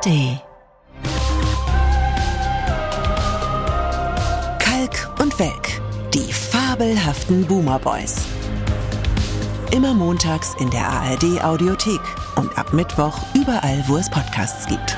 ARD. Kalk und Welk, die fabelhaften Boomer Boys. Immer montags in der ARD Audiothek und ab Mittwoch überall, wo es Podcasts gibt.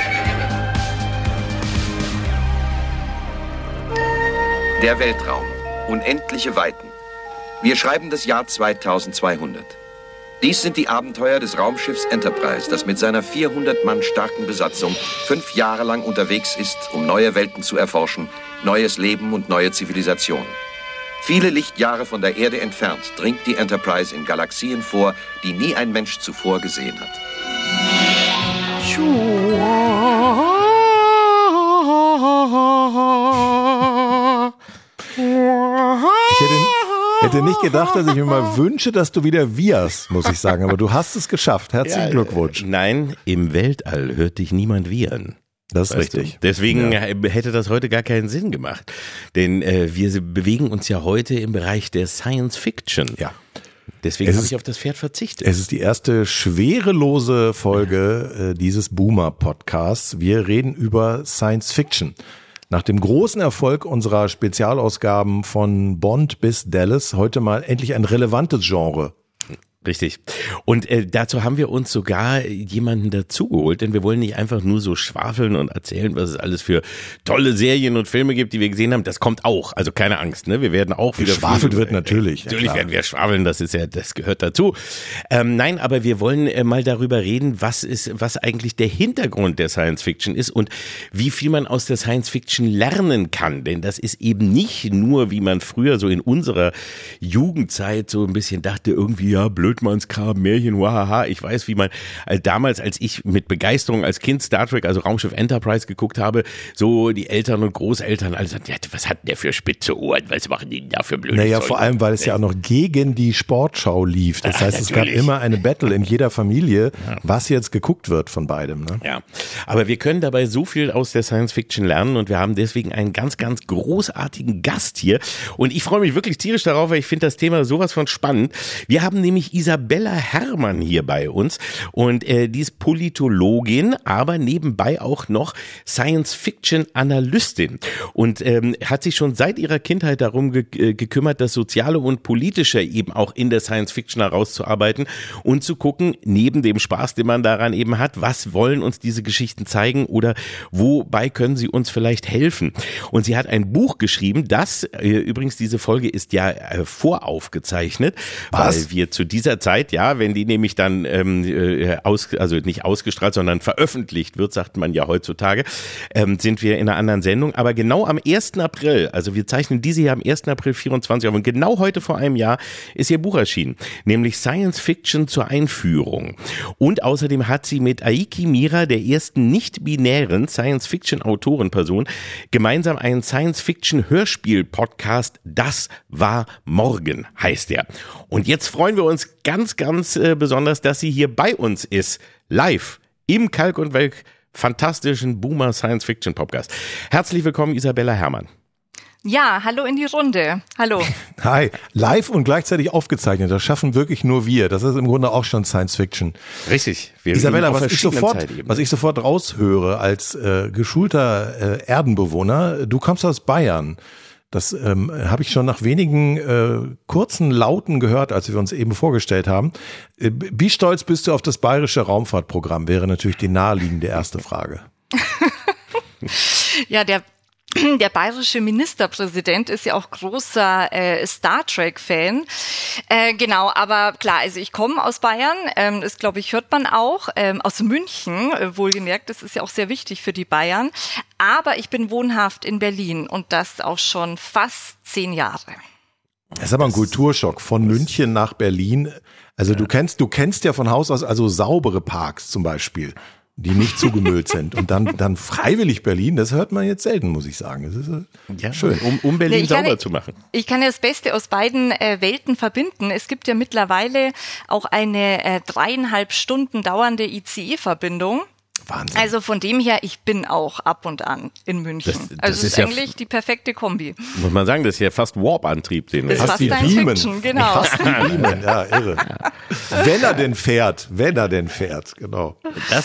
Der Weltraum. Unendliche Weiten. Wir schreiben das Jahr 2200. Dies sind die Abenteuer des Raumschiffs Enterprise, das mit seiner 400 Mann starken Besatzung 5 Jahre lang unterwegs ist, um neue Welten zu erforschen, neues Leben und neue Zivilisationen. Viele Lichtjahre von der Erde entfernt dringt die Enterprise in Galaxien vor, die nie ein Mensch zuvor gesehen hat. Ich hätte nicht gedacht, dass ich mir mal wünsche, dass du wieder wirst, muss ich sagen. Aber du hast es geschafft. Herzlichen Glückwunsch. Nein, im Weltall hört dich niemand wiehern. Das ist richtig. Deswegen hätte das heute gar keinen Sinn gemacht. Denn wir bewegen uns ja heute im Bereich der Science Fiction. Ja. Deswegen habe ich auf das Pferd verzichtet. Es ist die erste schwerelose Folge dieses Boomer-Podcasts. Wir reden über Science Fiction. Nach dem großen Erfolg unserer Spezialausgaben von Bond bis Dallas heute mal endlich ein relevantes Genre. Richtig. Und dazu haben wir uns sogar jemanden dazugeholt, denn wir wollen nicht einfach nur so schwafeln und erzählen, was es alles für tolle Serien und Filme gibt, die wir gesehen haben. Das kommt auch, also keine Angst, ne? Wir werden auch wieder geschwafelt wird natürlich. Natürlich werden wir schwafeln, das gehört dazu. Nein, aber wir wollen mal darüber reden, was eigentlich der Hintergrund der Science Fiction ist und wie viel man aus der Science Fiction lernen kann, denn das ist eben nicht nur, wie man früher so in unserer Jugendzeit so ein bisschen dachte, irgendwie ja blöd Blödmannskram, Märchen, wahaha. Ich weiß, wie man damals, als ich mit Begeisterung als Kind Star Trek, also Raumschiff Enterprise geguckt habe, so die Eltern und Großeltern alle sagten, ja, was hat denn der für spitze Ohren? Was machen die denn da für blöde Naja, Zeug? vor allem, weil es ja auch noch gegen die Sportschau lief. Das heißt, es gab immer eine Battle in jeder Familie, was jetzt geguckt wird von beidem. Ne? Ja, aber wir können dabei so viel aus der Science Fiction lernen und wir haben deswegen einen ganz, ganz großartigen Gast hier und ich freue mich wirklich tierisch darauf, weil ich finde das Thema sowas von spannend. Wir haben nämlich Isabella Herrmann hier bei uns und die ist Politologin, aber nebenbei auch noch Science-Fiction-Analystin und hat sich schon seit ihrer Kindheit darum gekümmert, das Soziale und Politische eben auch in der Science-Fiction herauszuarbeiten und zu gucken, neben dem Spaß, den man daran eben hat, was wollen uns diese Geschichten zeigen oder wobei können sie uns vielleicht helfen. Und sie hat ein Buch geschrieben, das, übrigens diese Folge ist ja voraufgezeichnet, weil wir zu dieser Zeit, ja, wenn die nämlich dann also nicht ausgestrahlt, sondern veröffentlicht wird, sagt man ja heutzutage, sind wir in einer anderen Sendung. Aber genau am 1. April, also wir zeichnen diese hier am 1. April 24 auf und genau heute vor einem Jahr ist ihr Buch erschienen, nämlich Science Fiction zur Einführung. Und außerdem hat sie mit Aiki Mira, der ersten nicht-binären Science-Fiction-Autorenperson, gemeinsam einen Science-Fiction-Hörspiel-Podcast, Das war morgen, heißt er. Und jetzt freuen wir uns ganz, ganz besonders, dass sie hier bei uns ist, live im Kalk und Welk fantastischen Boomer Science Fiction Podcast. Herzlich willkommen, Isabella Herrmann. Ja, hallo in die Runde. Hallo. Hi, live und gleichzeitig aufgezeichnet. Das schaffen wirklich nur wir. Das ist im Grunde auch schon Science Fiction. Richtig. Isabella, was ich sofort raushöre als geschulter Erdenbewohner, du kommst aus Bayern. Das habe ich schon nach wenigen kurzen Lauten gehört, als wir uns eben vorgestellt haben. Wie stolz bist du auf das bayerische Raumfahrtprogramm, wäre natürlich die naheliegende erste Frage. Ja, der bayerische Ministerpräsident ist ja auch großer Star Trek-Fan. Genau, aber klar, also ich komme aus Bayern, das glaube ich hört man auch, aus München, wohlgemerkt, das ist ja auch sehr wichtig für die Bayern. Aber ich bin wohnhaft in Berlin und das auch schon fast 10 Jahre. Das ist aber ein Kulturschock von München nach Berlin. Also du kennst ja von Haus aus also saubere Parks zum Beispiel, die nicht zugemüllt sind. Und dann freiwillig Berlin, das hört man jetzt selten, muss ich sagen. Das ist schön. Um Berlin sauber zu machen. Ich kann ja das Beste aus beiden Welten verbinden. Es gibt ja mittlerweile auch eine 3,5 Stunden dauernde ICE-Verbindung. Wahnsinn. Also von dem her, ich bin auch ab und an in München. Das ist ja eigentlich die perfekte Kombi. Muss man sagen, das ist ja fast Warp-Antrieb. Den das ist fast Science Fiction, genau. Fast die Beamen, ja, irre. Wenn er denn fährt, genau.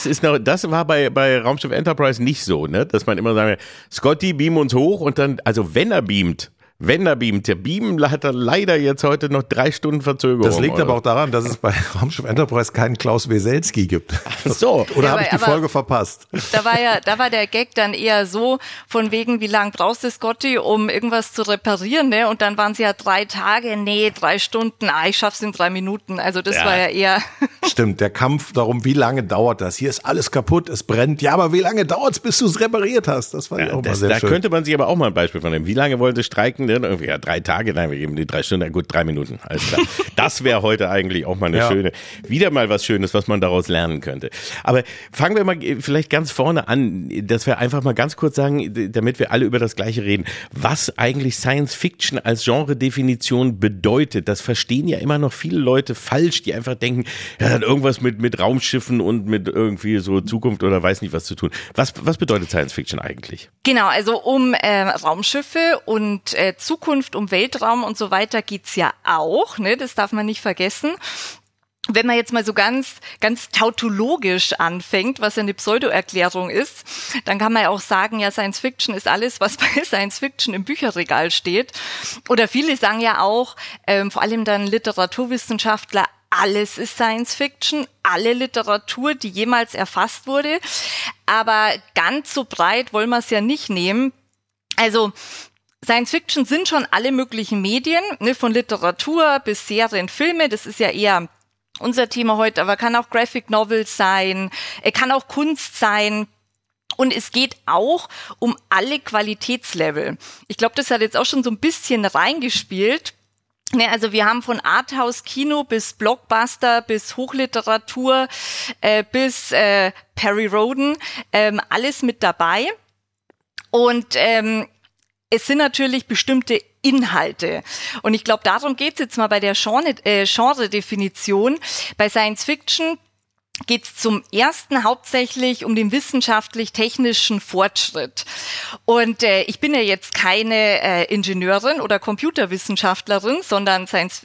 Das war bei Raumschiff Enterprise nicht so, ne? Dass man immer sagt, Scotty, beam uns hoch und dann, also wenn er beamt, der Beamen hat er leider jetzt heute noch 3 Stunden Verzögerung. Das liegt aber auch daran, dass es bei Raumschiff Enterprise keinen Klaus Weselski gibt. So. Oder habe ich die Folge verpasst? Da war der Gag dann eher so, von wegen, wie lang brauchst du, Scotty, um irgendwas zu reparieren, ne? Und dann waren es ja 3 Tage, 3 Stunden, ich schaff's in 3 Minuten. Also das war ja eher... Stimmt, der Kampf darum, wie lange dauert das? Hier ist alles kaputt, es brennt. Ja, aber wie lange dauert's, bis du es repariert hast? Das fand ich auch mal sehr schön. Da könnte man sich aber auch mal ein Beispiel von nehmen. Wie lange wollte streiken? Irgendwie 3 Tage, nein, wir geben die 3 Stunden, gut, 3 Minuten, alles klar. Das wäre heute eigentlich auch mal eine schöne, wieder mal was Schönes, was man daraus lernen könnte. Aber fangen wir mal vielleicht ganz vorne an, dass wir einfach mal ganz kurz sagen, damit wir alle über das Gleiche reden, was eigentlich Science Fiction als Genre-Definition bedeutet. Das verstehen ja immer noch viele Leute falsch, die einfach denken, das hat irgendwas mit Raumschiffen und mit irgendwie so Zukunft oder weiß nicht was zu tun. Was bedeutet Science Fiction eigentlich? Genau, also um Raumschiffe und Zukunft, um Weltraum und so weiter geht's ja auch, ne? Das darf man nicht vergessen. Wenn man jetzt mal so ganz tautologisch anfängt, was ja eine Pseudo-Erklärung ist, dann kann man ja auch sagen, ja, Science Fiction ist alles, was bei Science Fiction im Bücherregal steht. Oder viele sagen ja auch, vor allem dann Literaturwissenschaftler, alles ist Science Fiction, alle Literatur, die jemals erfasst wurde. Aber ganz so breit wollen wir es ja nicht nehmen. Also Science Fiction sind schon alle möglichen Medien, ne, von Literatur bis Serien, Filme, das ist ja eher unser Thema heute, aber kann auch Graphic Novels sein, kann auch Kunst sein. Und es geht auch um alle Qualitätslevel. Ich glaube, das hat jetzt auch schon so ein bisschen reingespielt. Ne, also wir haben von Arthouse-Kino bis Blockbuster, bis Hochliteratur, bis Perry Rhodan, alles mit dabei. Und es sind natürlich bestimmte Inhalte. Und ich glaube, darum geht's jetzt mal bei der Genre-Definition. Bei Science Fiction geht's zum ersten hauptsächlich um den wissenschaftlich-technischen Fortschritt. Und ich bin ja jetzt keine Ingenieurin oder Computerwissenschaftlerin, sondern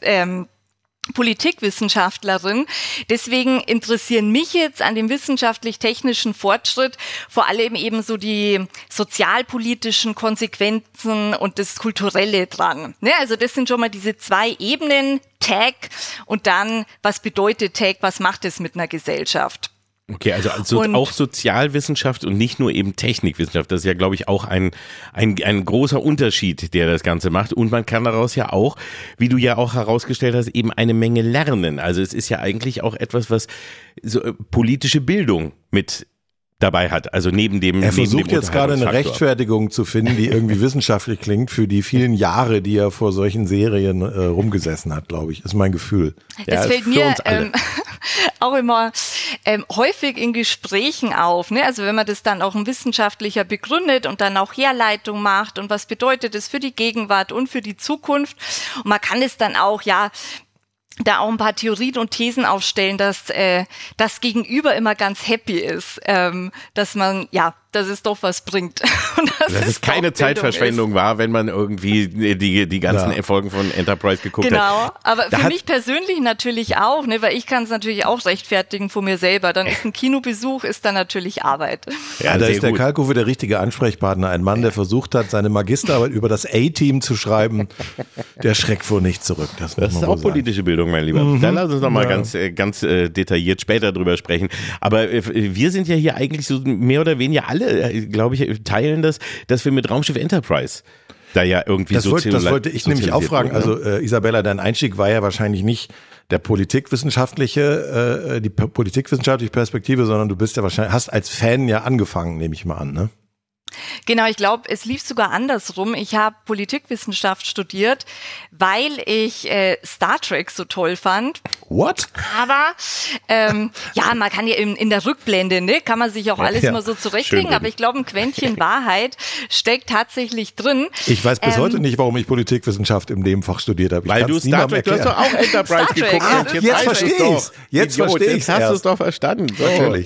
Politikwissenschaftlerin. Deswegen interessieren mich jetzt an dem wissenschaftlich-technischen Fortschritt vor allem eben so die sozialpolitischen Konsequenzen und das Kulturelle dran. Ne? Also das sind schon mal diese 2 Ebenen, Tech und dann, was bedeutet Tech, was macht es mit einer Gesellschaft? Okay, also auch Sozialwissenschaft und nicht nur eben Technikwissenschaft. Das ist ja, glaube ich, auch ein großer Unterschied, der das Ganze macht. Und man kann daraus ja auch, wie du ja auch herausgestellt hast, eben eine Menge lernen. Also es ist ja eigentlich auch etwas, was so politische Bildung mit dabei hat, also neben dem. Er versucht jetzt gerade eine Rechtfertigung zu finden, die irgendwie wissenschaftlich klingt für die vielen Jahre, die er vor solchen Serien rumgesessen hat, glaube ich, ist mein Gefühl. Das fällt mir auch immer häufig in Gesprächen auf, ne? Also wenn man das dann auch ein wissenschaftlicher begründet und dann auch Herleitung macht und was bedeutet es für die Gegenwart und für die Zukunft, und man kann es dann auch, da auch ein paar Theorien und Thesen aufstellen, dass das Gegenüber immer ganz happy ist, dass es doch was bringt. Und dass es keine Zeitverschwendung war, wenn man irgendwie die ganzen Folgen von Enterprise geguckt hat. Genau, aber für mich persönlich natürlich auch, ne, weil ich kann es natürlich auch rechtfertigen von mir selber. Dann ist ein Kinobesuch, ist dann natürlich Arbeit. Ja, da ist der Kalkofe der richtige Ansprechpartner. Ein Mann, der versucht hat, seine Magisterarbeit über das A-Team zu schreiben, der schreckt vor nicht zurück. Das ist auch politische Bildung, mein Lieber. Dann lass uns noch mal ganz detailliert später drüber sprechen. Aber wir sind ja hier eigentlich so mehr oder weniger alle, glaube ich, teilen das, dass wir mit Raumschiff Enterprise da ja irgendwie das wollte ich nämlich auch fragen. Also Isabella, dein Einstieg war ja wahrscheinlich nicht die politikwissenschaftliche Perspektive, sondern du bist ja wahrscheinlich, hast als Fan ja angefangen, nehme ich mal an, ne? Genau, ich glaube, es lief sogar andersrum. Ich habe Politikwissenschaft studiert, weil ich Star Trek so toll fand. What? Aber man kann ja in der Rückblende, ne, kann man sich auch alles immer so zurechtlegen, aber ich glaube, ein Quäntchen Wahrheit steckt tatsächlich drin. Ich weiß bis heute nicht, warum ich Politikwissenschaft in dem Fach studiert habe. Weil du Star Trek, du hast doch auch Enterprise geguckt. Jetzt verstehe ich's. Jetzt hast du es doch verstanden. So. Natürlich.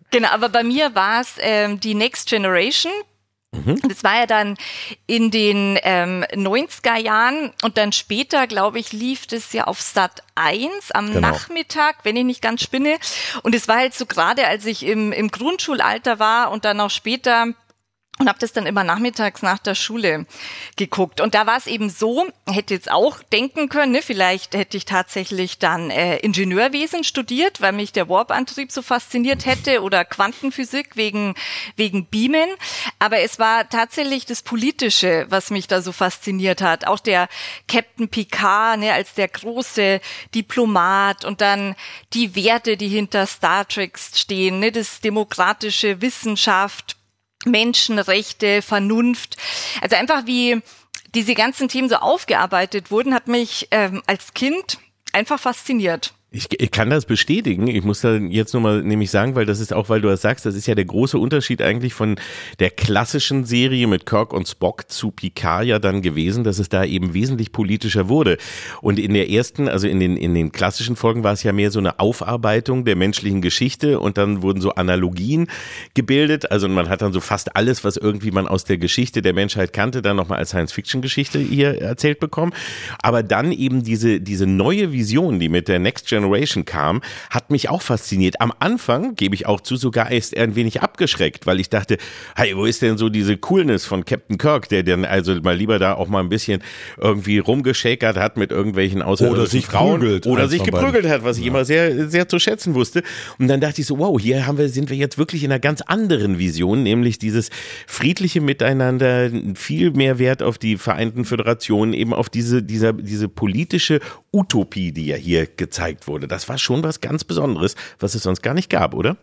Genau, aber bei mir war es die Next Generation. Das war ja dann in den 90er Jahren und dann später, glaube ich, lief das ja auf Sat 1 am Nachmittag, wenn ich nicht ganz spinne. Und es war halt so gerade, als ich im Grundschulalter war und dann auch später und habe das dann immer nachmittags nach der Schule geguckt. Und da war es eben so, hätte jetzt auch denken können, ne, vielleicht hätte ich tatsächlich dann Ingenieurwesen studiert, weil mich der Warp-Antrieb so fasziniert hätte oder Quantenphysik wegen Beamen. Aber es war tatsächlich das Politische, was mich da so fasziniert hat. Auch der Captain Picard, ne, als der große Diplomat und dann die Werte, die hinter Star Trek stehen, ne, das demokratische Wissenschaft, Menschenrechte, Vernunft. Also einfach wie diese ganzen Themen so aufgearbeitet wurden, hat mich als Kind einfach fasziniert. Ich kann das bestätigen. Ich muss da jetzt nochmal nämlich sagen, weil das ist auch, weil du das sagst, das ist ja der große Unterschied eigentlich von der klassischen Serie mit Kirk und Spock zu Picard ja dann gewesen, dass es da eben wesentlich politischer wurde. Und in der ersten, also in den klassischen Folgen war es ja mehr so eine Aufarbeitung der menschlichen Geschichte und dann wurden so Analogien gebildet. Also man hat dann so fast alles, was irgendwie man aus der Geschichte der Menschheit kannte, dann nochmal als Science-Fiction-Geschichte hier erzählt bekommen. Aber dann eben diese neue Vision, die mit der Next Generation kam, hat mich auch fasziniert. Am Anfang, gebe ich auch zu, sogar erst ein wenig abgeschreckt, weil ich dachte, hey, wo ist denn so diese Coolness von Captain Kirk, der dann also mal lieber da auch mal ein bisschen irgendwie rumgeschäkert hat mit irgendwelchen außerirdischen Frauen oder sich geprügelt hat, was ich immer sehr, sehr zu schätzen wusste. Und dann dachte ich so, wow, hier sind wir jetzt wirklich in einer ganz anderen Vision, nämlich dieses friedliche Miteinander, viel mehr Wert auf die Vereinten Föderationen, eben auf diese politische Utopie, die ja hier gezeigt wurde. Das war schon was ganz Besonderes, was es sonst gar nicht gab, oder?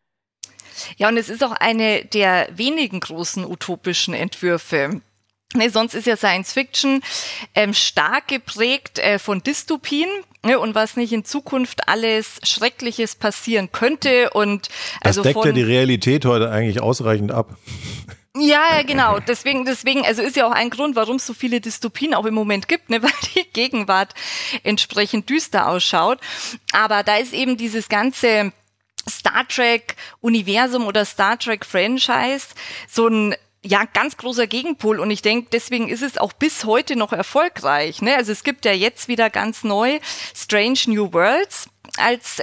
Ja, und es ist auch eine der wenigen großen utopischen Entwürfe. Nee, sonst ist ja Science Fiction stark geprägt von Dystopien, ne, und was nicht in Zukunft alles Schreckliches passieren könnte. Und das deckt ja die Realität heute eigentlich ausreichend ab. Ja, genau. Deswegen, also ist ja auch ein Grund, warum es so viele Dystopien auch im Moment gibt, ne, weil die Gegenwart entsprechend düster ausschaut. Aber da ist eben dieses ganze Star Trek-Universum oder Star Trek-Franchise so ein ganz großer Gegenpol, und ich denke, deswegen ist es auch bis heute noch erfolgreich, ne? Also es gibt ja jetzt wieder ganz neu Strange New Worlds als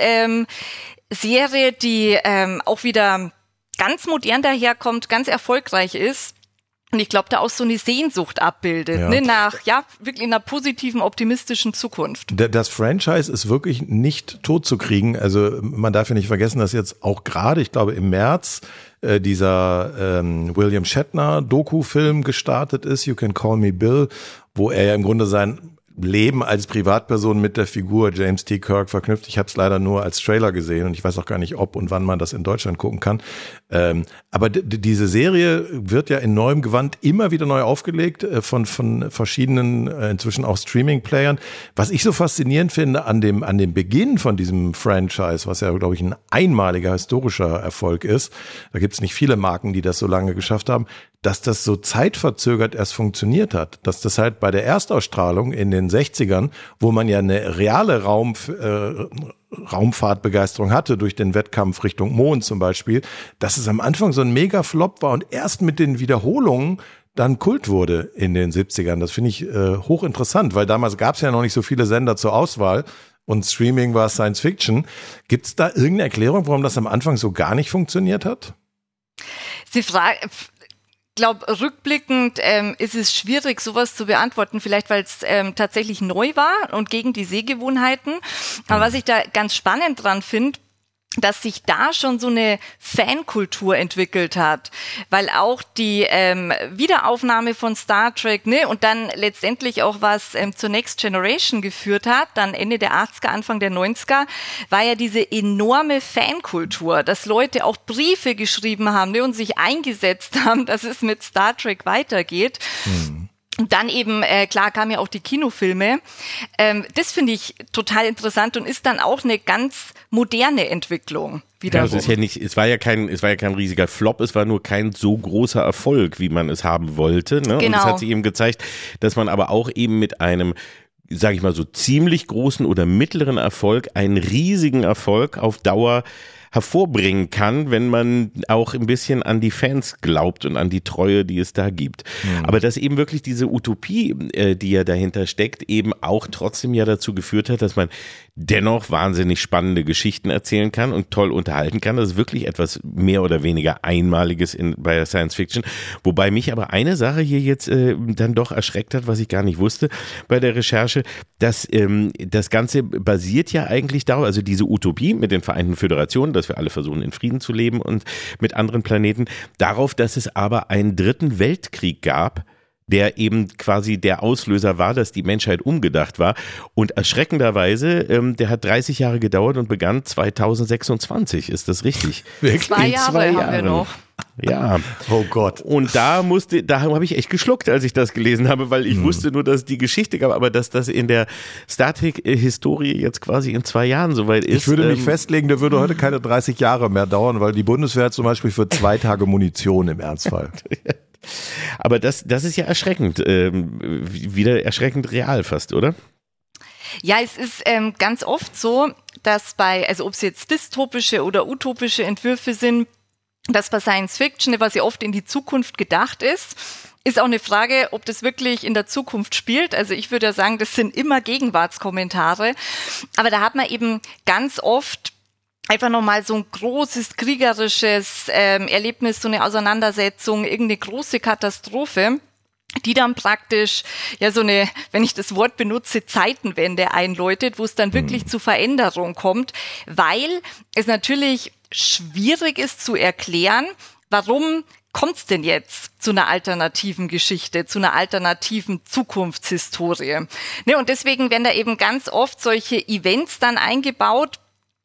Serie, die auch wieder ganz modern daherkommt, ganz erfolgreich ist. Und ich glaube, da auch so eine Sehnsucht abbildet, ne, nach, wirklich einer positiven, optimistischen Zukunft. Das Franchise ist wirklich nicht tot zu kriegen. Also man darf ja nicht vergessen, dass jetzt auch gerade, ich glaube im März, dieser William Shatner Doku-Film gestartet ist, You Can Call Me Bill, wo er ja im Grunde sein Leben als Privatperson mit der Figur James T. Kirk verknüpft. Ich habe es leider nur als Trailer gesehen und ich weiß auch gar nicht, ob und wann man das in Deutschland gucken kann. Aber diese Serie wird ja in neuem Gewand immer wieder neu aufgelegt von verschiedenen, inzwischen auch Streaming-Playern. Was ich so faszinierend finde an dem Beginn von diesem Franchise, was ja, glaube ich, ein einmaliger historischer Erfolg ist, da gibt es nicht viele Marken, die das so lange geschafft haben, dass das so zeitverzögert erst funktioniert hat. Dass das halt bei der Erstausstrahlung in den 60ern, wo man ja eine reale Raumfahrtbegeisterung hatte durch den Wettkampf Richtung Mond zum Beispiel, dass es am Anfang so ein Mega-Flop war und erst mit den Wiederholungen dann Kult wurde in den 70ern. Das finde ich hochinteressant, weil damals gab es ja noch nicht so viele Sender zur Auswahl und Streaming war Science Fiction. Gibt es da irgendeine Erklärung, warum das am Anfang so gar nicht funktioniert hat? Ich glaube, rückblickend ist es schwierig, sowas zu beantworten, vielleicht weil es tatsächlich neu war und gegen die Sehgewohnheiten. Aber was ich da ganz spannend dran finde, dass sich da schon so eine Fankultur entwickelt hat, weil auch die Wiederaufnahme von Star Trek, ne, und dann letztendlich auch was zur Next Generation geführt hat, dann Ende der 80er, Anfang der 90er, war ja diese enorme Fankultur, dass Leute auch Briefe geschrieben haben, ne, und sich eingesetzt haben, dass es mit Star Trek weitergeht. Und dann eben, klar, kamen ja auch die Kinofilme. Das finde ich total interessant und ist dann auch eine ganz moderne Entwicklung wiederum. Ja, es war ja kein riesiger Flop, es war nur kein so großer Erfolg, wie man es haben wollte, ne? Genau. Und es hat sich eben gezeigt, dass man aber auch eben mit einem, sage ich mal so, ziemlich großen oder mittleren Erfolg, einen riesigen Erfolg auf Dauer hervorbringen kann, wenn man auch ein bisschen an die Fans glaubt und an die Treue, die es da gibt. Aber dass eben wirklich diese Utopie, die ja dahinter steckt, eben auch trotzdem ja dazu geführt hat, dass man dennoch wahnsinnig spannende Geschichten erzählen kann und toll unterhalten kann. Das ist wirklich etwas mehr oder weniger Einmaliges bei der Science Fiction. Wobei mich aber eine Sache hier jetzt dann doch erschreckt hat, was ich gar nicht wusste bei der Recherche, dass das Ganze basiert ja eigentlich darauf, also diese Utopie mit den Vereinten Föderationen, dass wir alle versuchen in Frieden zu leben und mit anderen Planeten, darauf, dass es aber einen dritten Weltkrieg gab, der eben quasi der Auslöser war, dass die Menschheit umgedacht war. Und erschreckenderweise, der hat 30 Jahre gedauert und begann 2026. Ist das richtig? Wirklich? 2 Jahre haben wir noch. Ja. Oh Gott. Und da habe ich echt geschluckt, als ich das gelesen habe, weil ich wusste nur, dass die Geschichte gab, aber dass das in der Star Trek-Historie jetzt quasi in 2 Jahren soweit ist. Ich würde mich festlegen, der würde heute keine 30 Jahre mehr dauern, weil die Bundeswehr zum Beispiel für 2 Tage Munition im Ernstfall. Aber das ist ja erschreckend, wieder erschreckend real fast, oder? Ja, es ist ganz oft so, dass also ob es jetzt dystopische oder utopische Entwürfe sind, dass bei Science Fiction, was ja oft in die Zukunft gedacht ist auch eine Frage, ob das wirklich in der Zukunft spielt. Also ich würde ja sagen, das sind immer Gegenwartskommentare. Aber da hat man eben ganz oft einfach nochmal so ein großes kriegerisches Erlebnis, so eine Auseinandersetzung, irgendeine große Katastrophe, die dann praktisch ja so eine, wenn ich das Wort benutze, Zeitenwende einläutet, wo es dann wirklich zu Veränderung kommt, weil es natürlich schwierig ist zu erklären, warum kommt es denn jetzt zu einer alternativen Geschichte, zu einer alternativen Zukunftshistorie. Ne, und deswegen werden da eben ganz oft solche Events dann eingebaut,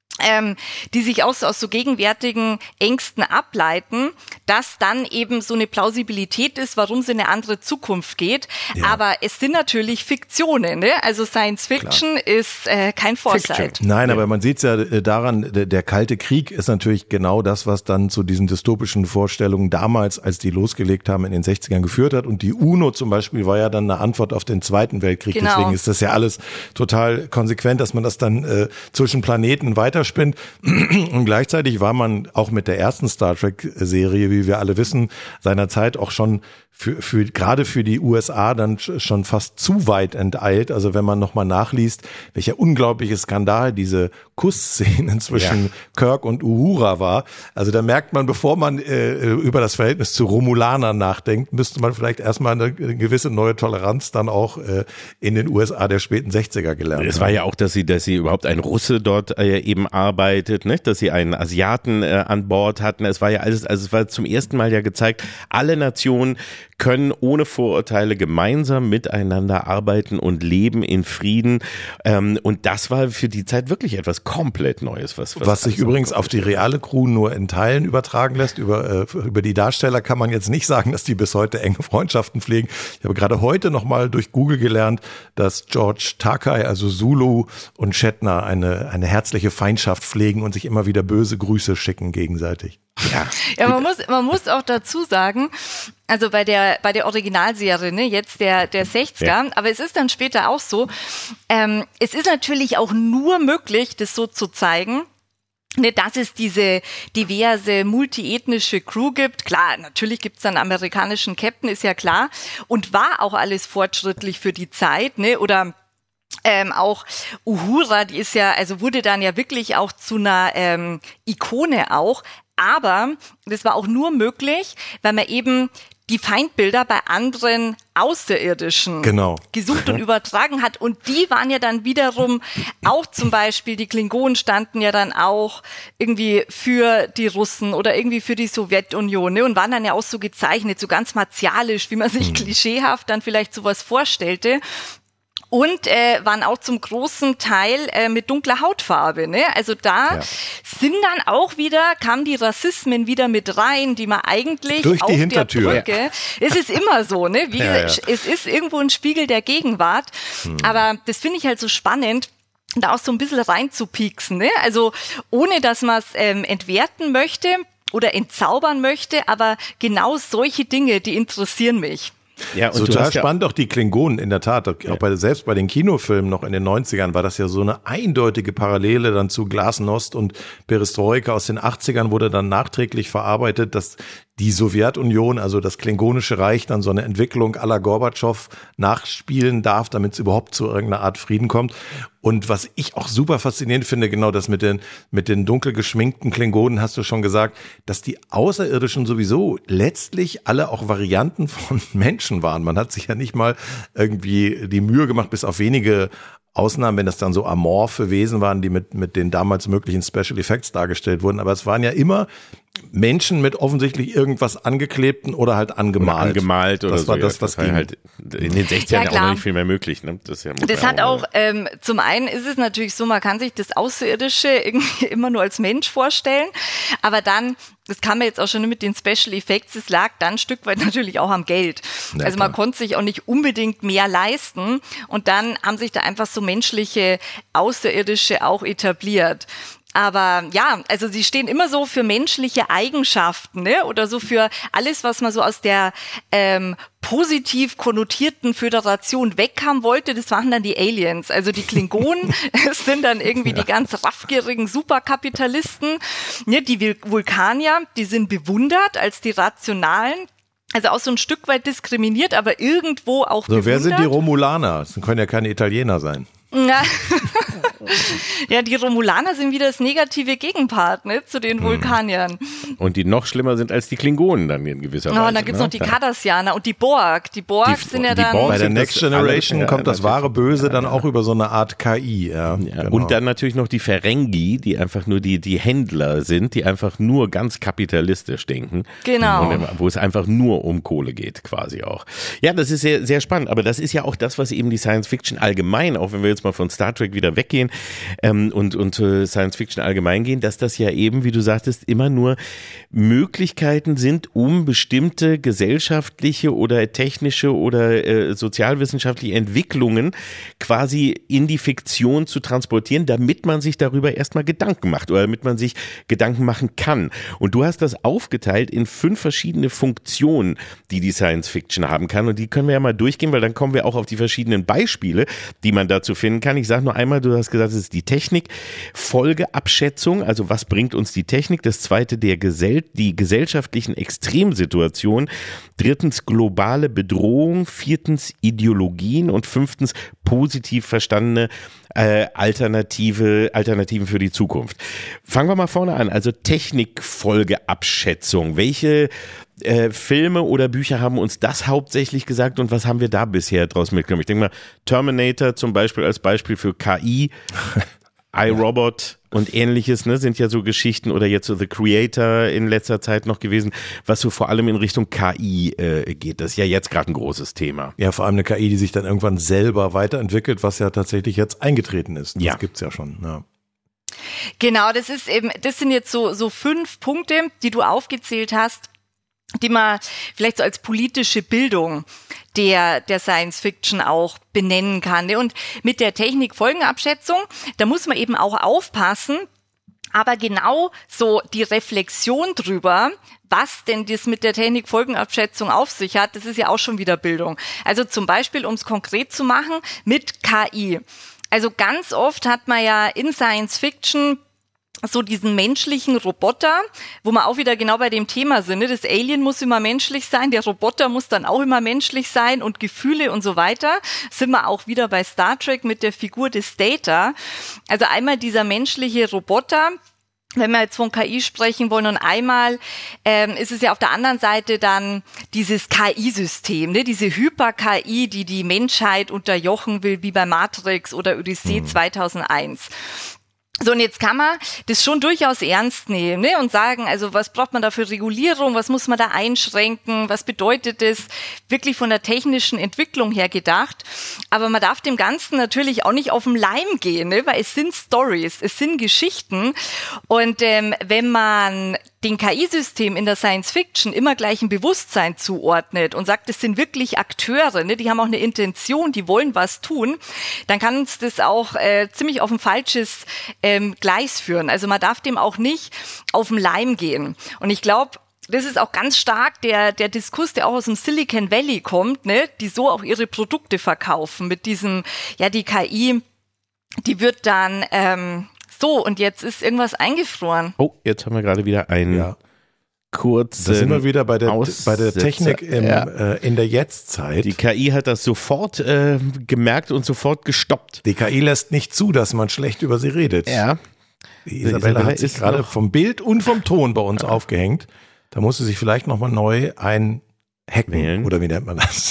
die sich aus so gegenwärtigen Ängsten ableiten, dass dann eben so eine Plausibilität ist, warum es in eine andere Zukunft geht. Ja. Aber es sind natürlich Fiktionen, ne? Also Science Fiction ist kein Foresight. Nein, aber man sieht es ja daran, der Kalte Krieg ist natürlich genau das, was dann zu diesen dystopischen Vorstellungen damals, als die losgelegt haben, in den 60ern geführt hat. Und die UNO zum Beispiel war ja dann eine Antwort auf den Zweiten Weltkrieg. Genau. Deswegen ist das ja alles total konsequent, dass man das dann zwischen Planeten weiterspinnt. Und gleichzeitig war man auch mit der ersten Star Trek-Serie, wie wir alle wissen, seinerzeit auch schon gerade für die USA dann schon fast zu weit enteilt. Also wenn man nochmal nachliest, welcher unglaubliche Skandal diese Kussszenen zwischen Kirk und Uhura war. Also da merkt man, bevor man über das Verhältnis zu Romulanern nachdenkt, müsste man vielleicht erstmal eine gewisse neue Toleranz dann auch in den USA der späten 60er gelernt haben. Es war ja auch, dass sie überhaupt ein Russe dort eben arbeitet, ne? Dass sie einen Asiaten an Bord hatten. Es war ja alles, also es war zum ersten Mal ja gezeigt, alle Nationen können ohne Vorurteile gemeinsam miteinander arbeiten und leben in Frieden. Und das war für die Zeit wirklich etwas komplett Neues. Was sich übrigens auf die reale Crew nur in Teilen übertragen lässt. Über die Darsteller kann man jetzt nicht sagen, dass die bis heute enge Freundschaften pflegen. Ich habe gerade heute nochmal durch Google gelernt, dass George Takei, also Zulu, und Shatner eine herzliche Feindschaft pflegen und sich immer wieder böse Grüße schicken gegenseitig. Ja, man muss auch dazu sagen, also bei der Originalserie, ne, jetzt der 60er, aber es ist dann später auch so, es ist natürlich auch nur möglich, das so zu zeigen, ne, dass es diese diverse multiethnische Crew gibt. Klar, natürlich gibt's dann amerikanischen Captain, ist ja klar, und war auch alles fortschrittlich für die Zeit, ne, oder auch Uhura, die ist ja, also wurde dann ja wirklich auch zu einer Ikone auch. Aber das war auch nur möglich, weil man eben die Feindbilder bei anderen Außerirdischen gesucht und übertragen hat. Und die waren ja dann wiederum auch zum Beispiel, die Klingonen standen ja dann auch irgendwie für die Russen oder irgendwie für die Sowjetunion, ne, und waren dann ja auch so gezeichnet, so ganz martialisch, wie man sich klischeehaft dann vielleicht sowas vorstellte. Und waren auch zum großen Teil mit dunkler Hautfarbe, ne? Also da sind dann auch kamen die Rassismen wieder mit rein, die man eigentlich durch die auf Hintertür. der Brücke, es ist immer so, ne? Es ist irgendwo ein Spiegel der Gegenwart. Aber das finde ich halt so spannend, da auch so ein bisschen reinzupieksen, ne? Also ohne, dass man es entwerten möchte oder entzaubern möchte, aber genau solche Dinge, die interessieren mich. Ja, und total spannend auch die Klingonen, in der Tat. Auch selbst bei den Kinofilmen noch in den 90ern war das ja so eine eindeutige Parallele dann zu Glasnost und Perestroika aus den 80ern, wurde dann nachträglich verarbeitet, dass die Sowjetunion, also das Klingonische Reich, dann so eine Entwicklung à la Gorbatschow nachspielen darf, damit es überhaupt zu irgendeiner Art Frieden kommt. Und was ich auch super faszinierend finde, genau das mit den dunkel geschminkten Klingonen, hast du schon gesagt, dass die Außerirdischen sowieso letztlich alle auch Varianten von Menschen waren. Man hat sich ja nicht mal irgendwie die Mühe gemacht, bis auf wenige Ausnahmen, wenn das dann so amorphe Wesen waren, die mit den damals möglichen Special Effects dargestellt wurden. Aber es waren ja immer Menschen mit offensichtlich irgendwas angeklebten oder halt angemalt. Oder angemalt oder das so. war das, was ging. Halt in den 60ern auch noch nicht viel mehr möglich. Ne? Das hat auch, zum einen ist es natürlich so, man kann sich das Außerirdische irgendwie immer nur als Mensch vorstellen, aber dann, das kann man jetzt auch schon mit den Special Effects, es lag dann ein Stück weit natürlich auch am Geld. Ja, also man konnte sich auch nicht unbedingt mehr leisten und dann haben sich da einfach so menschliche Außerirdische auch etabliert. Aber ja, also sie stehen immer so für menschliche Eigenschaften, ne? Oder so für alles, was man so aus der positiv konnotierten Föderation weghaben wollte, das waren dann die Aliens. Also die Klingonen sind dann irgendwie die ganz raffgierigen Superkapitalisten. Ne? Die Vulkanier, die sind bewundert als die Rationalen. Also auch so ein Stück weit diskriminiert, aber irgendwo auch bewundert. So, wer sind die Romulaner? Das können ja keine Italiener sein. Ja, die Romulaner sind wieder das negative Gegenpart, ne, zu den Vulkaniern. Und die noch schlimmer sind als die Klingonen dann in gewisser Weise. Und dann gibt's noch die Cardassianer und die Borg. Die Borg sind ja dann... Bei der Next Generation kommt das wahre Böse dann auch über so eine Art KI. Ja, genau. Und dann natürlich noch die Ferengi, die einfach nur die Händler sind, die einfach nur ganz kapitalistisch denken. Genau. Und wo es einfach nur um Kohle geht, quasi auch. Ja, das ist sehr, sehr spannend. Aber das ist ja auch das, was eben die Science Fiction allgemein, auch wenn wir jetzt mal von Star Trek wieder weggehen und Science Fiction allgemein gehen, dass das ja eben, wie du sagtest, immer nur Möglichkeiten sind, um bestimmte gesellschaftliche oder technische oder sozialwissenschaftliche Entwicklungen quasi in die Fiktion zu transportieren, damit man sich darüber erstmal Gedanken macht oder damit man sich Gedanken machen kann. Und du hast das aufgeteilt in 5 verschiedene Funktionen, die Science Fiction haben kann. Und die können wir ja mal durchgehen, weil dann kommen wir auch auf die verschiedenen Beispiele, die man dazu finden kann. Ich sage nur einmal, du hast gesagt, es ist die Technik, Folgeabschätzung, also was bringt uns die Technik? Das zweite, die gesellschaftlichen Extremsituationen. 3. globale Bedrohung. 4. Ideologien und 5. positiv verstandene Alternativen für die Zukunft. Fangen wir mal vorne an. Also Technikfolgeabschätzung. Welche Filme oder Bücher haben uns das hauptsächlich gesagt und was haben wir da bisher draus mitgenommen? Ich denke mal, Terminator zum Beispiel als Beispiel für KI, iRobot und ähnliches, ne, sind ja so Geschichten oder jetzt so The Creator in letzter Zeit noch gewesen, was so vor allem in Richtung KI geht. Das ist ja jetzt gerade ein großes Thema. Ja, vor allem eine KI, die sich dann irgendwann selber weiterentwickelt, was ja tatsächlich jetzt eingetreten ist. Das gibt's ja schon, ja. Genau, das sind jetzt so 5 Punkte, die du aufgezählt hast, die man vielleicht so als politische Bildung der Science Fiction auch benennen kann. Und mit der Technikfolgenabschätzung, da muss man eben auch aufpassen, aber genau so die Reflexion drüber, was denn das mit der Technikfolgenabschätzung auf sich hat, das ist ja auch schon wieder Bildung. Also zum Beispiel, um es konkret zu machen, mit KI. Also ganz oft hat man ja in Science Fiction so diesen menschlichen Roboter, wo wir auch wieder genau bei dem Thema sind. Ne? Das Alien muss immer menschlich sein, der Roboter muss dann auch immer menschlich sein und Gefühle und so weiter. Sind wir auch wieder bei Star Trek mit der Figur des Data. Also einmal dieser menschliche Roboter, wenn wir jetzt von KI sprechen wollen, und einmal ist es ja auf der anderen Seite dann dieses KI-System, ne? Diese Hyper-KI, die die Menschheit unterjochen will, wie bei Matrix oder Odyssee 2001. So, und jetzt kann man das schon durchaus ernst nehmen, ne, und sagen, also was braucht man da für Regulierung, was muss man da einschränken, was bedeutet das wirklich von der technischen Entwicklung her gedacht. Aber man darf dem Ganzen natürlich auch nicht auf den Leim gehen, ne, weil es sind Stories, es sind Geschichten. Und wenn man den KI-System in der Science-Fiction immer gleich ein Bewusstsein zuordnet und sagt, das sind wirklich Akteure, ne, die haben auch eine Intention, die wollen was tun, dann kann uns das auch ziemlich auf ein falsches Gleis führen. Also man darf dem auch nicht auf den Leim gehen. Und ich glaube, das ist auch ganz stark der Diskurs, der auch aus dem Silicon Valley kommt, ne, die so auch ihre Produkte verkaufen mit diesem, ja, die KI, die wird dann, so, und jetzt ist irgendwas eingefroren. Oh, jetzt haben wir gerade wieder einen kurzen Da sind wir wieder bei der Technik in der Jetztzeit. Die KI hat das sofort gemerkt und sofort gestoppt. Die KI lässt nicht zu, dass man schlecht über sie redet. Ja. Die Isabella hat sich gerade vom Bild und vom Ton bei uns aufgehängt. Da muss sie sich vielleicht nochmal neu einhacken. Oder wie nennt man das?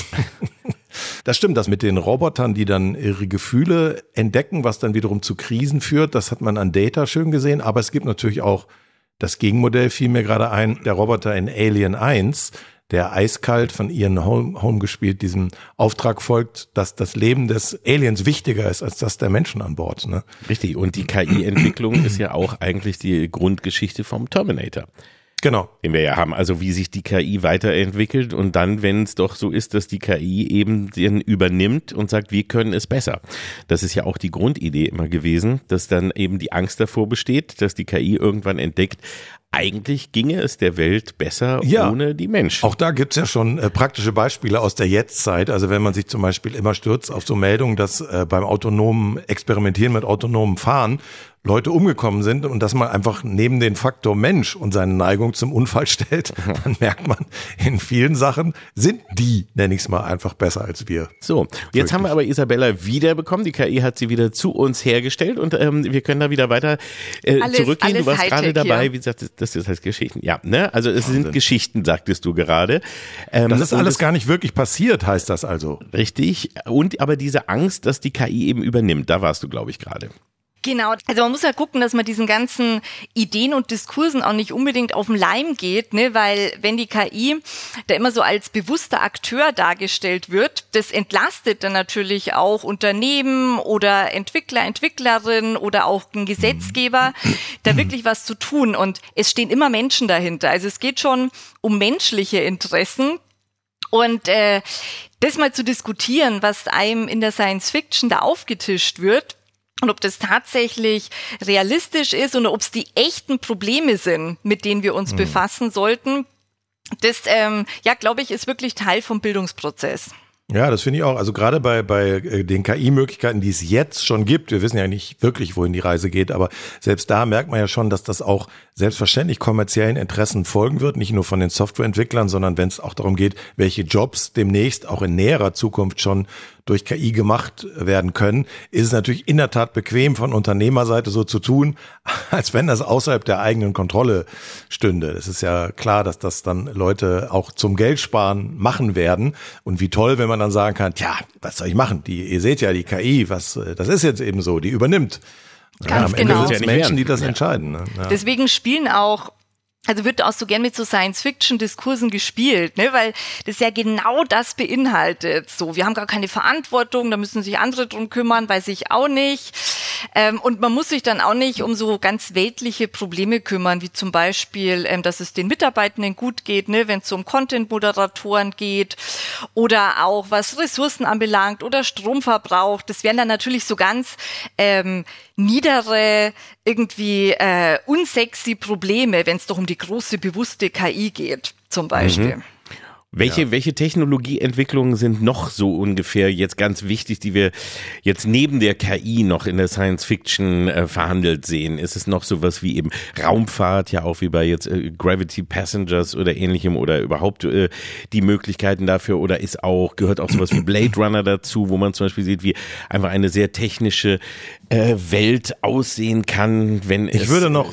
Das stimmt, das mit den Robotern, die dann ihre Gefühle entdecken, was dann wiederum zu Krisen führt, das hat man an Data schön gesehen. Aber es gibt natürlich auch das Gegenmodell, fiel mir gerade ein, der Roboter in Alien 1, der eiskalt von Ian Holm gespielt, diesem Auftrag folgt, dass das Leben des Aliens wichtiger ist als das der Menschen an Bord. Ne? Richtig, und die KI-Entwicklung ist ja auch eigentlich die Grundgeschichte vom Terminator. Genau. Den wir ja haben, also wie sich die KI weiterentwickelt und dann, wenn es doch so ist, dass die KI eben den übernimmt und sagt, wir können es besser. Das ist ja auch die Grundidee immer gewesen, dass dann eben die Angst davor besteht, dass die KI irgendwann entdeckt, eigentlich ginge es der Welt besser ohne die Menschen. Auch da gibt's ja schon praktische Beispiele aus der Jetztzeit. Also wenn man sich zum Beispiel immer stürzt auf so Meldungen, dass beim autonomen Experimentieren mit autonomem Fahren Leute umgekommen sind und dass man einfach neben den Faktor Mensch und seine Neigung zum Unfall stellt, dann merkt man, in vielen Sachen sind die, nenne ich es mal, einfach besser als wir. So, jetzt haben wir aber Isabella wiederbekommen. Die KI hat sie wieder zu uns hergestellt und wir können da wieder weiter zurückgehen. Du warst gerade dabei, wie gesagt, das heißt Geschichten. Ja, ne? Also es sind Geschichten, sagtest du gerade. Das ist alles gar nicht wirklich passiert, heißt das also. Richtig. Und aber diese Angst, dass die KI eben übernimmt, da warst du, glaube ich, gerade. Genau, also man muss ja gucken, dass man diesen ganzen Ideen und Diskursen auch nicht unbedingt auf den Leim geht, ne, weil wenn die KI da immer so als bewusster Akteur dargestellt wird, das entlastet dann natürlich auch Unternehmen oder Entwickler, Entwicklerinnen oder auch einen Gesetzgeber, da wirklich was zu tun, und es stehen immer Menschen dahinter, also es geht schon um menschliche Interessen. Und das mal zu diskutieren, was einem in der Science Fiction da aufgetischt wird, und ob das tatsächlich realistisch ist oder ob es die echten Probleme sind, mit denen wir uns befassen sollten, das, glaube ich, ist wirklich Teil vom Bildungsprozess. Ja, das finde ich auch. Also gerade bei den KI-Möglichkeiten, die es jetzt schon gibt, wir wissen ja nicht wirklich, wohin die Reise geht, aber selbst da merkt man ja schon, dass das auch selbstverständlich kommerziellen Interessen folgen wird, nicht nur von den Softwareentwicklern, sondern wenn es auch darum geht, welche Jobs demnächst auch in näherer Zukunft schon durch KI gemacht werden können, ist es natürlich in der Tat bequem von Unternehmerseite so zu tun, als wenn das außerhalb der eigenen Kontrolle stünde. Es ist ja klar, dass das dann Leute auch zum Geldsparen machen werden. Und wie toll, wenn man dann sagen kann, tja, was soll ich machen? Ihr seht ja, die KI, das ist jetzt eben so, die übernimmt. Ganz am Ende genau. sind es Menschen, die das entscheiden. Ne? Ja. Deswegen spielen auch, also wird auch so gern mit so Science-Fiction-Diskursen gespielt, ne, weil das ja genau das beinhaltet. So, wir haben gar keine Verantwortung, da müssen sich andere drum kümmern, weiß ich auch nicht. Und man muss sich dann auch nicht um so ganz weltliche Probleme kümmern, wie zum Beispiel, dass es den Mitarbeitenden gut geht, ne, wenn es um Content-Moderatoren geht oder auch was Ressourcen anbelangt oder Stromverbrauch. Das wären dann natürlich so ganz niedere, irgendwie unsexy Probleme, wenn es doch um die große, bewusste KI geht, zum Beispiel. Welche Technologieentwicklungen sind noch so ungefähr jetzt ganz wichtig, die wir jetzt neben der KI noch in der Science Fiction verhandelt sehen? Ist es noch sowas wie eben Raumfahrt, ja auch wie bei jetzt Gravity Passengers oder ähnlichem, oder überhaupt die Möglichkeiten dafür, oder gehört auch sowas wie Blade Runner dazu, wo man zum Beispiel sieht, wie einfach eine sehr technische Welt aussehen kann, wenn es... Ich würde noch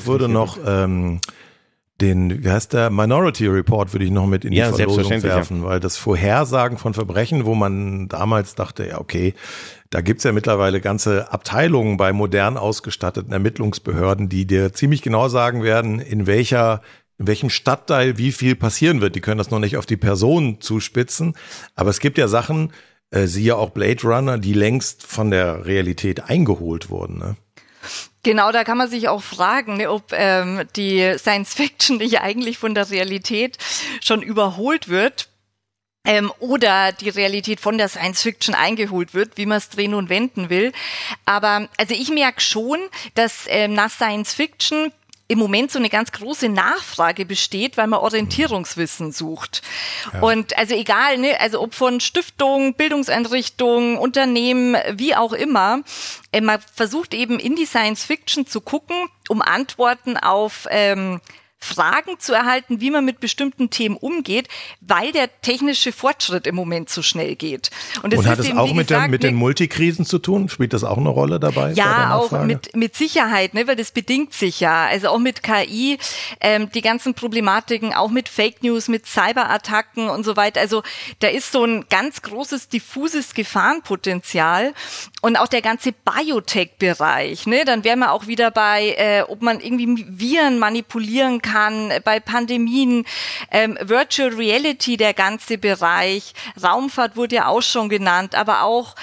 wie heißt der, Minority Report würde ich noch mit in die Verlosung werfen, weil das Vorhersagen von Verbrechen, wo man damals dachte, ja okay, da gibt's ja mittlerweile ganze Abteilungen bei modern ausgestatteten Ermittlungsbehörden, die dir ziemlich genau sagen werden, in welchem Stadtteil wie viel passieren wird. Die können das noch nicht auf die Person zuspitzen, aber es gibt ja Sachen, siehe auch Blade Runner, die längst von der Realität eingeholt wurden, ne? Genau, da kann man sich auch fragen, ne, ob die Science-Fiction nicht eigentlich von der Realität schon überholt wird oder die Realität von der Science-Fiction eingeholt wird, wie man es drehen und wenden will. Aber also ich merke schon, dass nach Science-Fiction im Moment so eine ganz große Nachfrage besteht, weil man Orientierungswissen sucht. Ja. Und also egal, ne, also ob von Stiftung, Bildungseinrichtungen, Unternehmen, wie auch immer, man versucht eben in die Science Fiction zu gucken, um Antworten auf Fragen zu erhalten, wie man mit bestimmten Themen umgeht, weil der technische Fortschritt im Moment so schnell geht. Und hat es auch mit den Multikrisen zu tun? Spielt das auch eine Rolle dabei? Ja, auch mit Sicherheit, ne, weil das bedingt sich ja. Also auch mit KI, die ganzen Problematiken, auch mit Fake News, mit Cyberattacken und so weiter. Also da ist so ein ganz großes, diffuses Gefahrenpotenzial. Und auch der ganze Biotech-Bereich, ne, dann wären wir auch wieder bei, ob man irgendwie Viren manipulieren kann, bei Pandemien, Virtual Reality, der ganze Bereich, Raumfahrt wurde ja auch schon genannt, aber auch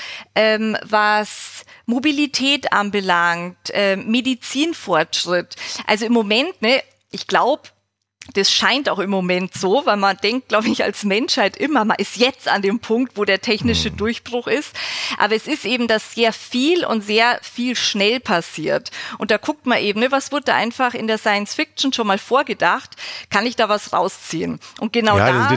was Mobilität anbelangt, Medizinfortschritt. Also im Moment, ne, ich glaube, das scheint auch im Moment so, weil man denkt, glaube ich, als Menschheit immer, man ist jetzt an dem Punkt, wo der technische Durchbruch ist. Aber es ist eben, dass sehr viel und sehr viel schnell passiert. Und da guckt man eben, ne, was wurde da einfach in der Science Fiction schon mal vorgedacht? Kann ich da was rausziehen? Und genau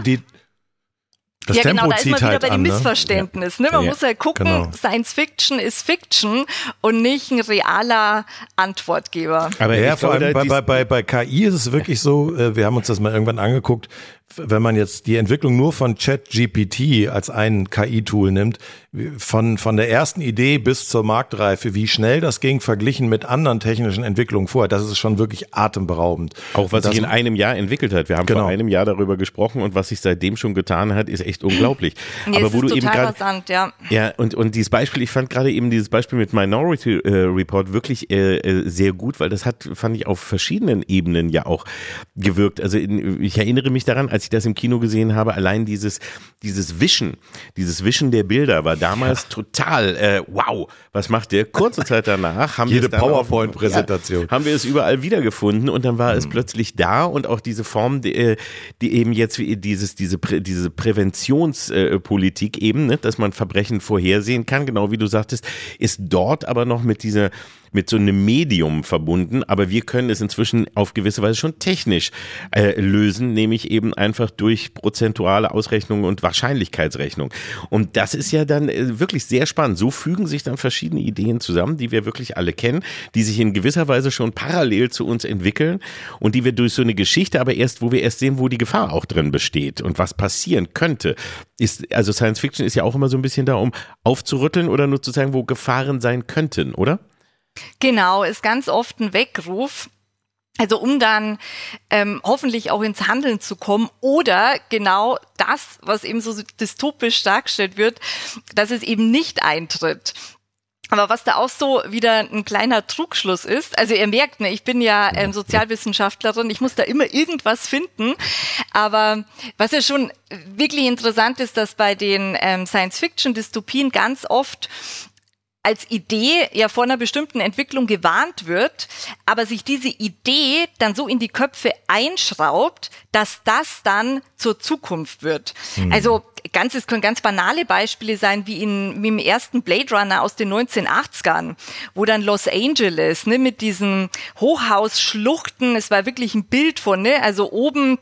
das Tempo genau, da ist man wieder halt bei dem Missverständnis. Ne? Man muss halt gucken, genau. Science Fiction ist Fiction und nicht ein realer Antwortgeber. Aber ja, vor allem bei KI ist es wirklich so, wir haben uns das mal irgendwann angeguckt, wenn man jetzt die Entwicklung nur von ChatGPT als ein KI-Tool nimmt, von der ersten Idee bis zur Marktreife, wie schnell das ging, verglichen mit anderen technischen Entwicklungen vorher, das ist schon wirklich atemberaubend. Auch was sich in einem Jahr entwickelt hat. Wir haben vor einem Jahr darüber gesprochen und was sich seitdem schon getan hat, ist echt unglaublich. Nee, aber wo du eben gerade, ja, und dieses Beispiel, ich fand gerade eben dieses Beispiel mit Minority Report wirklich sehr gut, weil das fand ich auf verschiedenen Ebenen ja auch gewirkt. Also ich erinnere mich daran, als ich das im Kino gesehen habe, allein dieses Wischen der Bilder war damals total, wow, was macht der? Kurze Zeit danach haben jede PowerPoint-Präsentation. Haben wir es überall wiedergefunden und dann war es plötzlich da und auch diese Form, die eben jetzt diese Präventionspolitik eben, ne, dass man Verbrechen vorhersehen kann, genau wie du sagtest, ist dort aber noch mit so einem Medium verbunden, aber wir können es inzwischen auf gewisse Weise schon technisch lösen, nämlich eben einfach durch prozentuale Ausrechnung und Wahrscheinlichkeitsrechnung. Und das ist ja dann wirklich sehr spannend. So fügen sich dann verschiedene Ideen zusammen, die wir wirklich alle kennen, die sich in gewisser Weise schon parallel zu uns entwickeln und die wir durch so eine Geschichte, aber wo wir erst sehen, wo die Gefahr auch drin besteht und was passieren könnte. Also Science Fiction ist ja auch immer so ein bisschen da, um aufzurütteln oder nur zu zeigen, wo Gefahren sein könnten, oder? Genau, ist ganz oft ein Weckruf. Also um dann hoffentlich auch ins Handeln zu kommen oder genau das, was eben so dystopisch dargestellt wird, dass es eben nicht eintritt. Aber was da auch so wieder ein kleiner Trugschluss ist, also ihr merkt, ne, ich bin ja Sozialwissenschaftlerin, ich muss da immer irgendwas finden, aber was ja schon wirklich interessant ist, dass bei den Science-Fiction-Dystopien ganz oft als Idee ja vor einer bestimmten Entwicklung gewarnt wird, aber sich diese Idee dann so in die Köpfe einschraubt, dass das dann zur Zukunft wird. Also es können ganz banale Beispiele sein, wie im ersten Blade Runner aus den 1980ern, wo dann Los Angeles, ne, mit diesen Hochhausschluchten, es war wirklich ein Bild von, ne, also oben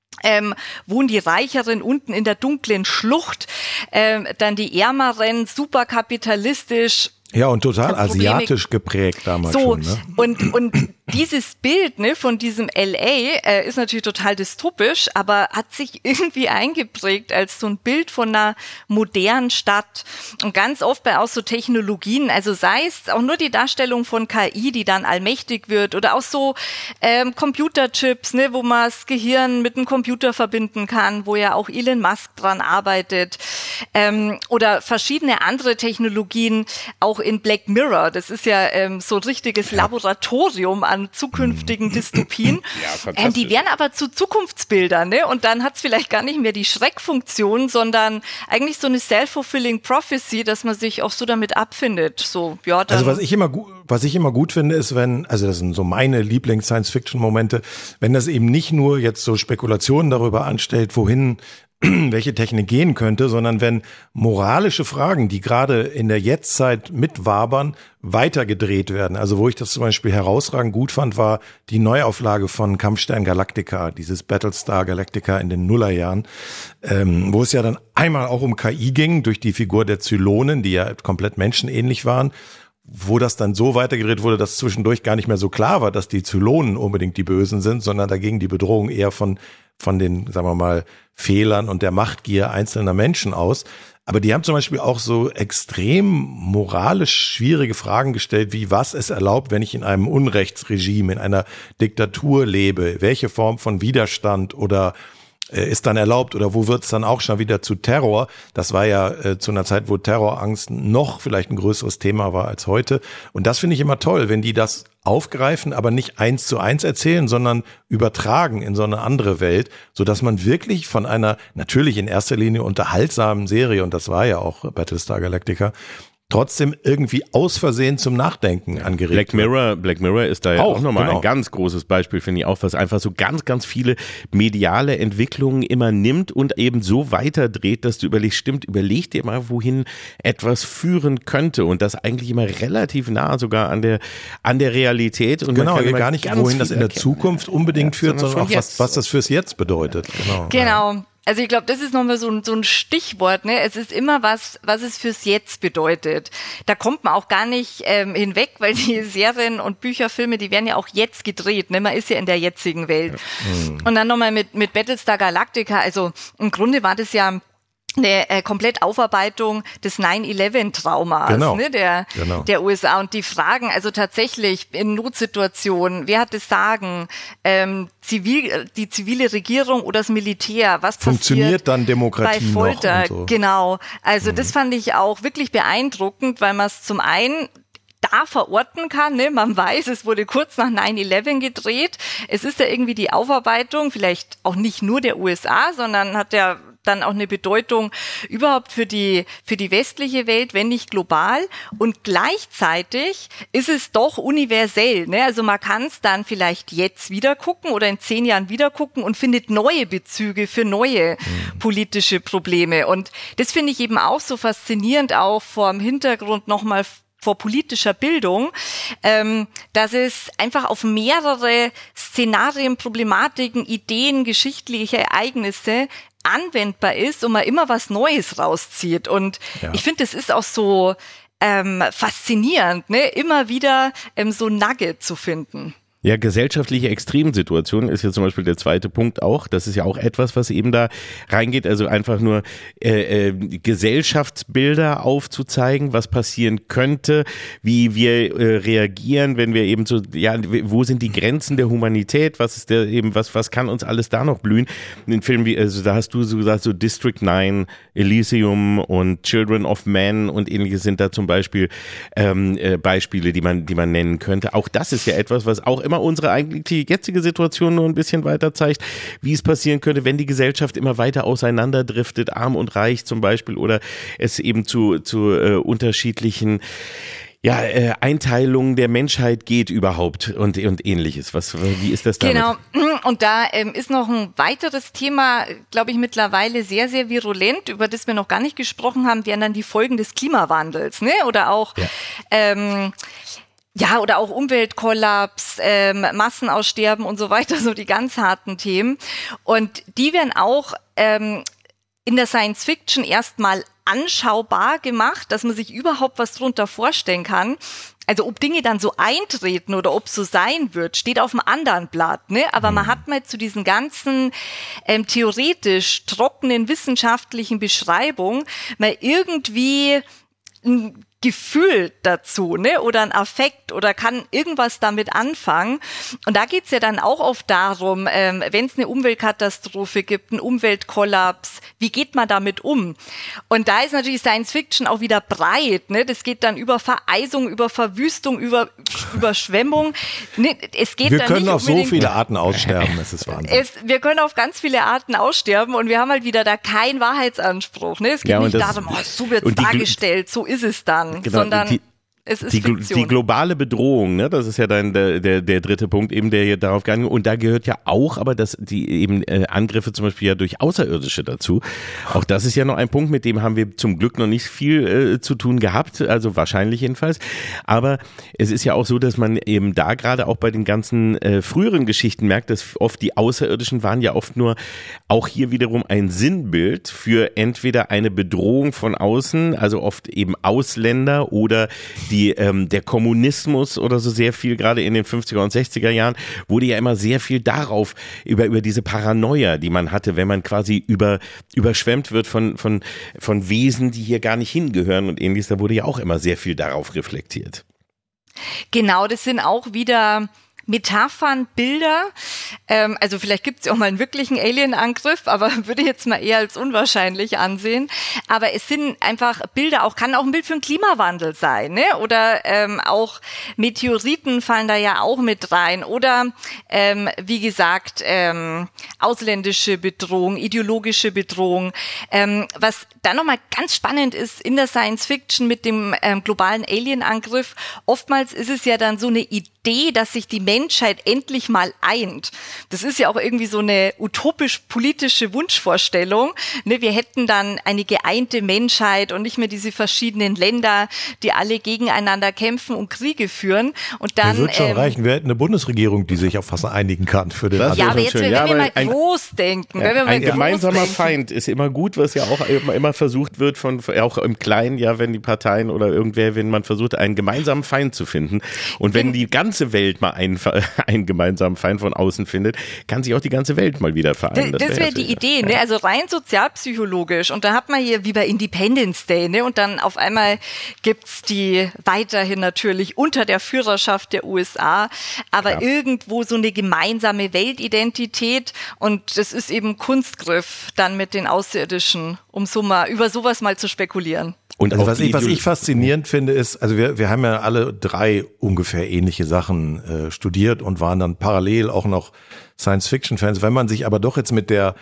wohnen die Reicheren unten in der dunklen Schlucht, dann die Ärmeren, super kapitalistisch. Ja, und total asiatisch geprägt damals so, schon. Ne? Und dieses Bild, ne, von diesem LA ist natürlich total dystopisch, aber hat sich irgendwie eingeprägt als so ein Bild von einer modernen Stadt. Und ganz oft bei auch so Technologien, also sei es auch nur die Darstellung von KI, die dann allmächtig wird, oder auch so Computerchips, ne, wo man das Gehirn mit einem Computer verbinden kann, wo ja auch Elon Musk dran arbeitet, oder verschiedene andere Technologien, auch in Black Mirror. Das ist ja so ein richtiges Laboratorium an zukünftigen Dystopien. Ja, die werden aber zu Zukunftsbildern, ne? Und dann hat's vielleicht gar nicht mehr die Schreckfunktion, sondern eigentlich so eine self-fulfilling prophecy, dass man sich auch so damit abfindet. So, ja, dann also was ich immer gut finde, ist, das sind so meine Lieblings-Science-Fiction-Momente, wenn das eben nicht nur jetzt so Spekulationen darüber anstellt, wohin welche Technik gehen könnte, sondern wenn moralische Fragen, die gerade in der Jetztzeit mitwabern, weitergedreht werden. Also wo ich das zum Beispiel herausragend gut fand, war die Neuauflage von Kampfstern Galactica, dieses Battlestar Galactica in den Nullerjahren, wo es ja dann einmal auch um KI ging, durch die Figur der Zylonen, die ja komplett menschenähnlich waren, wo das dann so weitergedreht wurde, dass zwischendurch gar nicht mehr so klar war, dass die Zylonen unbedingt die Bösen sind, sondern dagegen die Bedrohung eher von den, sagen wir mal, Fehlern und der Machtgier einzelner Menschen aus. Aber die haben zum Beispiel auch so extrem moralisch schwierige Fragen gestellt, wie was es erlaubt, wenn ich in einem Unrechtsregime, in einer Diktatur lebe, welche Form von Widerstand oder ist dann erlaubt oder wo wird es dann auch schon wieder zu Terror? Das war ja zu einer Zeit, wo Terrorangst noch vielleicht ein größeres Thema war als heute. Und das finde ich immer toll, wenn die das aufgreifen, aber nicht 1:1 erzählen, sondern übertragen in so eine andere Welt, sodass man wirklich von einer natürlich in erster Linie unterhaltsamen Serie, und das war ja auch Battlestar Galactica, trotzdem irgendwie aus Versehen zum Nachdenken angeregt Black Mirror ist da ja auch nochmal ein ganz großes Beispiel, finde ich auch, was einfach so ganz, ganz viele mediale Entwicklungen immer nimmt und eben so weiterdreht, dass du überleg dir mal, wohin etwas führen könnte und das eigentlich immer relativ nah sogar an der Realität. Und genau, gar nicht, wohin das in der Zukunft unbedingt führt, sondern auch was das fürs Jetzt bedeutet. Genau. Also ich glaube, das ist nochmal so ein Stichwort, ne? Es ist immer was es fürs Jetzt bedeutet. Da kommt man auch gar nicht hinweg, weil die Serien und Bücher, Filme, die werden ja auch jetzt gedreht, ne? Man ist ja in der jetzigen Welt. Ja. Und dann nochmal mit Battlestar Galactica, also im Grunde war das ja eine Komplettaufarbeitung des 9/11-Traumas, ne, der USA und die Fragen, also tatsächlich in Notsituationen, wer hat das Sagen, die zivile Regierung oder das Militär, was funktioniert dann Demokratie bei Folter, noch und so. Genau, also das fand ich auch wirklich beeindruckend, weil man es zum einen da verorten kann, ne? Man weiß, es wurde kurz nach 9/11 gedreht, es ist ja irgendwie die Aufarbeitung, vielleicht auch nicht nur der USA, sondern hat ja dann auch eine Bedeutung überhaupt für die westliche Welt, wenn nicht global. Und gleichzeitig ist es doch universell, ne? Also man kann es dann vielleicht jetzt wieder gucken oder in 10 Jahren wieder gucken und findet neue Bezüge für neue politische Probleme. Und das finde ich eben auch so faszinierend, auch vor dem Hintergrund nochmal vor politischer Bildung, dass es einfach auf mehrere Szenarien, Problematiken, Ideen, geschichtliche Ereignisse anwendbar ist und man immer was Neues rauszieht. Und ich finde, das ist auch so faszinierend, ne? Immer wieder so Nugget zu finden. Ja, gesellschaftliche Extremsituationen ist ja zum Beispiel der zweite Punkt auch. Das ist ja auch etwas, was eben da reingeht. Also einfach nur Gesellschaftsbilder aufzuzeigen, was passieren könnte, wie wir reagieren, wenn wir eben so, ja, wo sind die Grenzen der Humanität? Was ist was kann uns alles da noch blühen? In Filmen wie, also da hast du so gesagt, so District 9, Elysium und Children of Men und ähnliches sind da zum Beispiel Beispiele, die man nennen könnte. Auch das ist ja etwas, was auch immer unsere eigentlich die jetzige Situation nur ein bisschen weiter zeigt, wie es passieren könnte, wenn die Gesellschaft immer weiter auseinanderdriftet, arm und reich zum Beispiel, oder es eben zu unterschiedlichen Einteilungen der Menschheit geht überhaupt und ähnliches. Wie ist das damit? Genau, und da ist noch ein weiteres Thema, glaube ich, mittlerweile sehr, sehr virulent, über das wir noch gar nicht gesprochen haben, wären dann die Folgen des Klimawandels, ne? Oder auch oder auch Umweltkollaps, Massenaussterben und so weiter, so die ganz harten Themen. Und die werden auch in der Science Fiction erstmal anschaubar gemacht, dass man sich überhaupt was drunter vorstellen kann. Also ob Dinge dann so eintreten oder ob es so sein wird, steht auf einem anderen Blatt, ne? Aber man hat mal zu diesen ganzen theoretisch trockenen wissenschaftlichen Beschreibungen mal irgendwie ein Gefühl dazu, ne, oder ein Affekt oder kann irgendwas damit anfangen. Und da geht's ja dann auch oft darum, wenn es eine Umweltkatastrophe gibt, einen Umweltkollaps, wie geht man damit um? Und da ist natürlich Science Fiction auch wieder breit, ne? Das geht dann über Vereisung, über Verwüstung, über Überschwemmung. Ne? Wir können auf so viele Arten aussterben, das ist Wahnsinn. Wir können auf ganz viele Arten aussterben und wir haben halt wieder da keinen Wahrheitsanspruch. Ne? Es geht nicht darum, so wird's dargestellt, so ist es dann. Genau, sondern Es ist Fiktion. Die globale Bedrohung, ne, das ist ja dann der dritte Punkt, eben der hier darauf gegangen. Und da gehört ja auch, aber die eben Angriffe zum Beispiel ja durch Außerirdische dazu. Auch das ist ja noch ein Punkt, mit dem haben wir zum Glück noch nicht viel zu tun gehabt, also wahrscheinlich jedenfalls. Aber es ist ja auch so, dass man eben da gerade auch bei den ganzen früheren Geschichten merkt, dass oft die Außerirdischen waren ja oft nur auch hier wiederum ein Sinnbild für entweder eine Bedrohung von außen, also oft eben Ausländer oder der Kommunismus oder so sehr viel, gerade in den 50er und 60er Jahren, wurde ja immer sehr viel darauf, über diese Paranoia, die man hatte, wenn man quasi überschwemmt wird von Wesen, die hier gar nicht hingehören und ähnliches, da wurde ja auch immer sehr viel darauf reflektiert. Genau, das sind auch wieder Metaphern, Bilder, also vielleicht gibt es ja auch mal einen wirklichen Alien-Angriff, aber würde ich jetzt mal eher als unwahrscheinlich ansehen. Aber es sind einfach Bilder, kann auch ein Bild für den Klimawandel sein, ne? Oder auch Meteoriten fallen da ja auch mit rein. Oder wie gesagt, ausländische Bedrohung, ideologische Bedrohung. Was dann nochmal ganz spannend ist in der Science Fiction mit dem globalen Alien-Angriff, oftmals ist es ja dann so eine Idee, dass sich die Menschheit endlich mal eint. Das ist ja auch irgendwie so eine utopisch-politische Wunschvorstellung. Ne, wir hätten dann eine geeinte Menschheit und nicht mehr diese verschiedenen Länder, die alle gegeneinander kämpfen und Kriege führen. Und dann wird schon reichen. Wir hätten eine Bundesregierung, die sich auf was einigen kann für den Ja, aber jetzt, wenn wir mal groß denken. Ein gemeinsamer Feind ist immer gut, was ja auch immer versucht wird, auch im Kleinen, ja, wenn die Parteien oder irgendwer, wenn man versucht, einen gemeinsamen Feind zu finden. Und wenn die ganze Welt mal einen gemeinsamen Feind von außen findet, kann sich auch die ganze Welt mal wieder vereinen. Das wäre die Idee, ne? Also rein sozialpsychologisch. Und da hat man hier wie bei Independence Day, ne? Und dann auf einmal gibt's die weiterhin natürlich unter der Führerschaft der USA, aber irgendwo so eine gemeinsame Weltidentität. Und das ist eben Kunstgriff dann mit den Außerirdischen, um über sowas mal zu spekulieren. Und also was ich faszinierend finde, ist, also wir haben ja alle drei ungefähr ähnliche Sachen studiert und waren dann parallel auch noch Science-Fiction-Fans. Wenn man sich aber doch jetzt mit der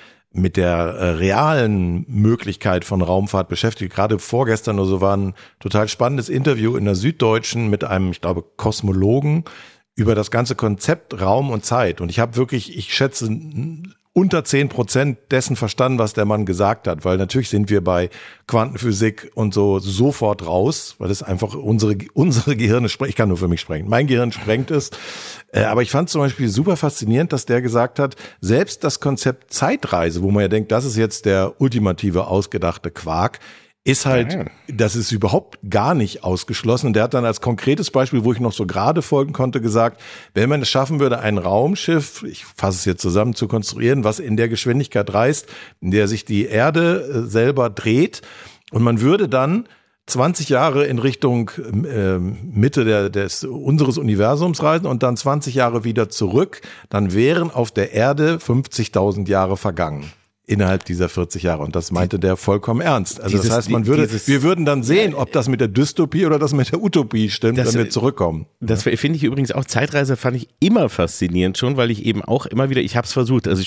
realen Möglichkeit von Raumfahrt beschäftigt, gerade vorgestern oder so war ein total spannendes Interview in der Süddeutschen mit einem, ich glaube, Kosmologen über das ganze Konzept Raum und Zeit. Und ich schätze, unter 10% dessen verstanden, was der Mann gesagt hat, weil natürlich sind wir bei Quantenphysik und so sofort raus, weil es einfach unsere Gehirne sprengt. Ich kann nur für mich sprechen. Mein Gehirn sprengt es. Aber ich fand zum Beispiel super faszinierend, dass der gesagt hat, selbst das Konzept Zeitreise, wo man ja denkt, das ist jetzt der ultimative ausgedachte Quark, ist halt, das ist überhaupt gar nicht ausgeschlossen. Und der hat dann als konkretes Beispiel, wo ich noch so gerade folgen konnte, gesagt, wenn man es schaffen würde, ein Raumschiff, ich fasse es jetzt zusammen, zu konstruieren, was in der Geschwindigkeit reist, in der sich die Erde selber dreht, und man würde dann 20 Jahre in Richtung Mitte unseres Universums reisen und dann 20 Jahre wieder zurück, dann wären auf der Erde 50.000 Jahre vergangen. Innerhalb dieser 40 Jahre. Und das meinte der vollkommen ernst. Also das heißt, wir würden dann sehen, ob das mit der Dystopie oder das mit der Utopie stimmt, wenn wir zurückkommen. Das finde ich übrigens auch, Zeitreise fand ich immer faszinierend schon, weil ich eben auch immer wieder, ich habe es versucht, also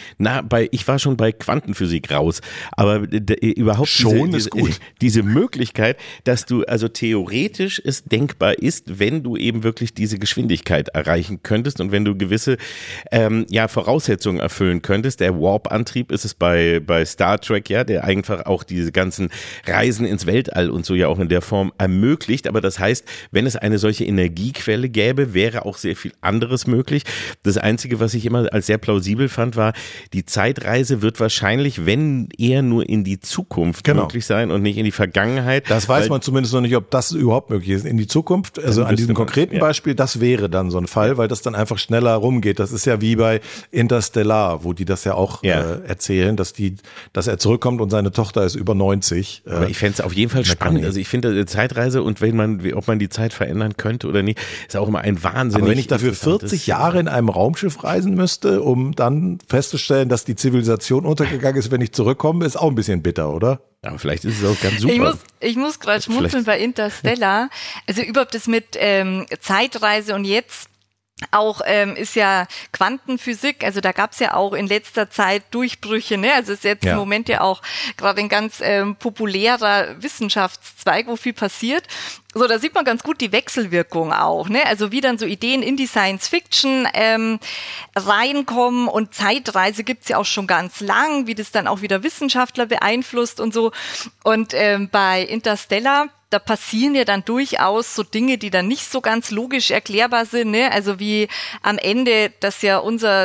ich war schon bei Quantenphysik raus, aber überhaupt diese Möglichkeit, dass du, also theoretisch es denkbar ist, wenn du eben wirklich diese Geschwindigkeit erreichen könntest und wenn du gewisse Voraussetzungen erfüllen könntest. Der Warp-Antrieb ist es bei Star Trek, ja, der einfach auch diese ganzen Reisen ins Weltall und so ja auch in der Form ermöglicht. Aber das heißt, wenn es eine solche Energiequelle gäbe, wäre auch sehr viel anderes möglich. Das Einzige, was ich immer als sehr plausibel fand, war, die Zeitreise wird wahrscheinlich, wenn eher nur in die Zukunft möglich sein und nicht in die Vergangenheit. Das weiß man zumindest noch nicht, ob das überhaupt möglich ist. In die Zukunft, also an diesem konkreten Beispiel, das wäre dann so ein Fall, weil das dann einfach schneller rumgeht. Das ist ja wie bei Interstellar, wo die das ja auch erzählen, dass er zurückkommt und seine Tochter ist über 90. Aber ich fände es auf jeden Fall spannend. Also ich finde Zeitreise und ob man die Zeit verändern könnte oder nicht, ist auch immer ein Wahnsinn. Aber wenn ich dafür 40 Jahre in einem Raumschiff reisen müsste, um dann festzustellen, dass die Zivilisation untergegangen ist, wenn ich zurückkomme, ist auch ein bisschen bitter, oder? Aber vielleicht ist es auch ganz super. Ich muss gerade schmunzeln bei Interstellar. Also überhaupt das mit Zeitreise und jetzt Auch ist ja Quantenphysik, also da gab's ja auch in letzter Zeit Durchbrüche, ne? Also ist jetzt im Moment ja auch gerade ein ganz populärer Wissenschaftszweig, wo viel passiert. So, da sieht man ganz gut die Wechselwirkung auch, ne? Also wie dann so Ideen in die Science-Fiction reinkommen, und Zeitreise gibt's ja auch schon ganz lang, wie das dann auch wieder Wissenschaftler beeinflusst und so. Und bei Interstellar, da passieren ja dann durchaus so Dinge, die dann nicht so ganz logisch erklärbar sind, ne? Also wie am Ende, dass ja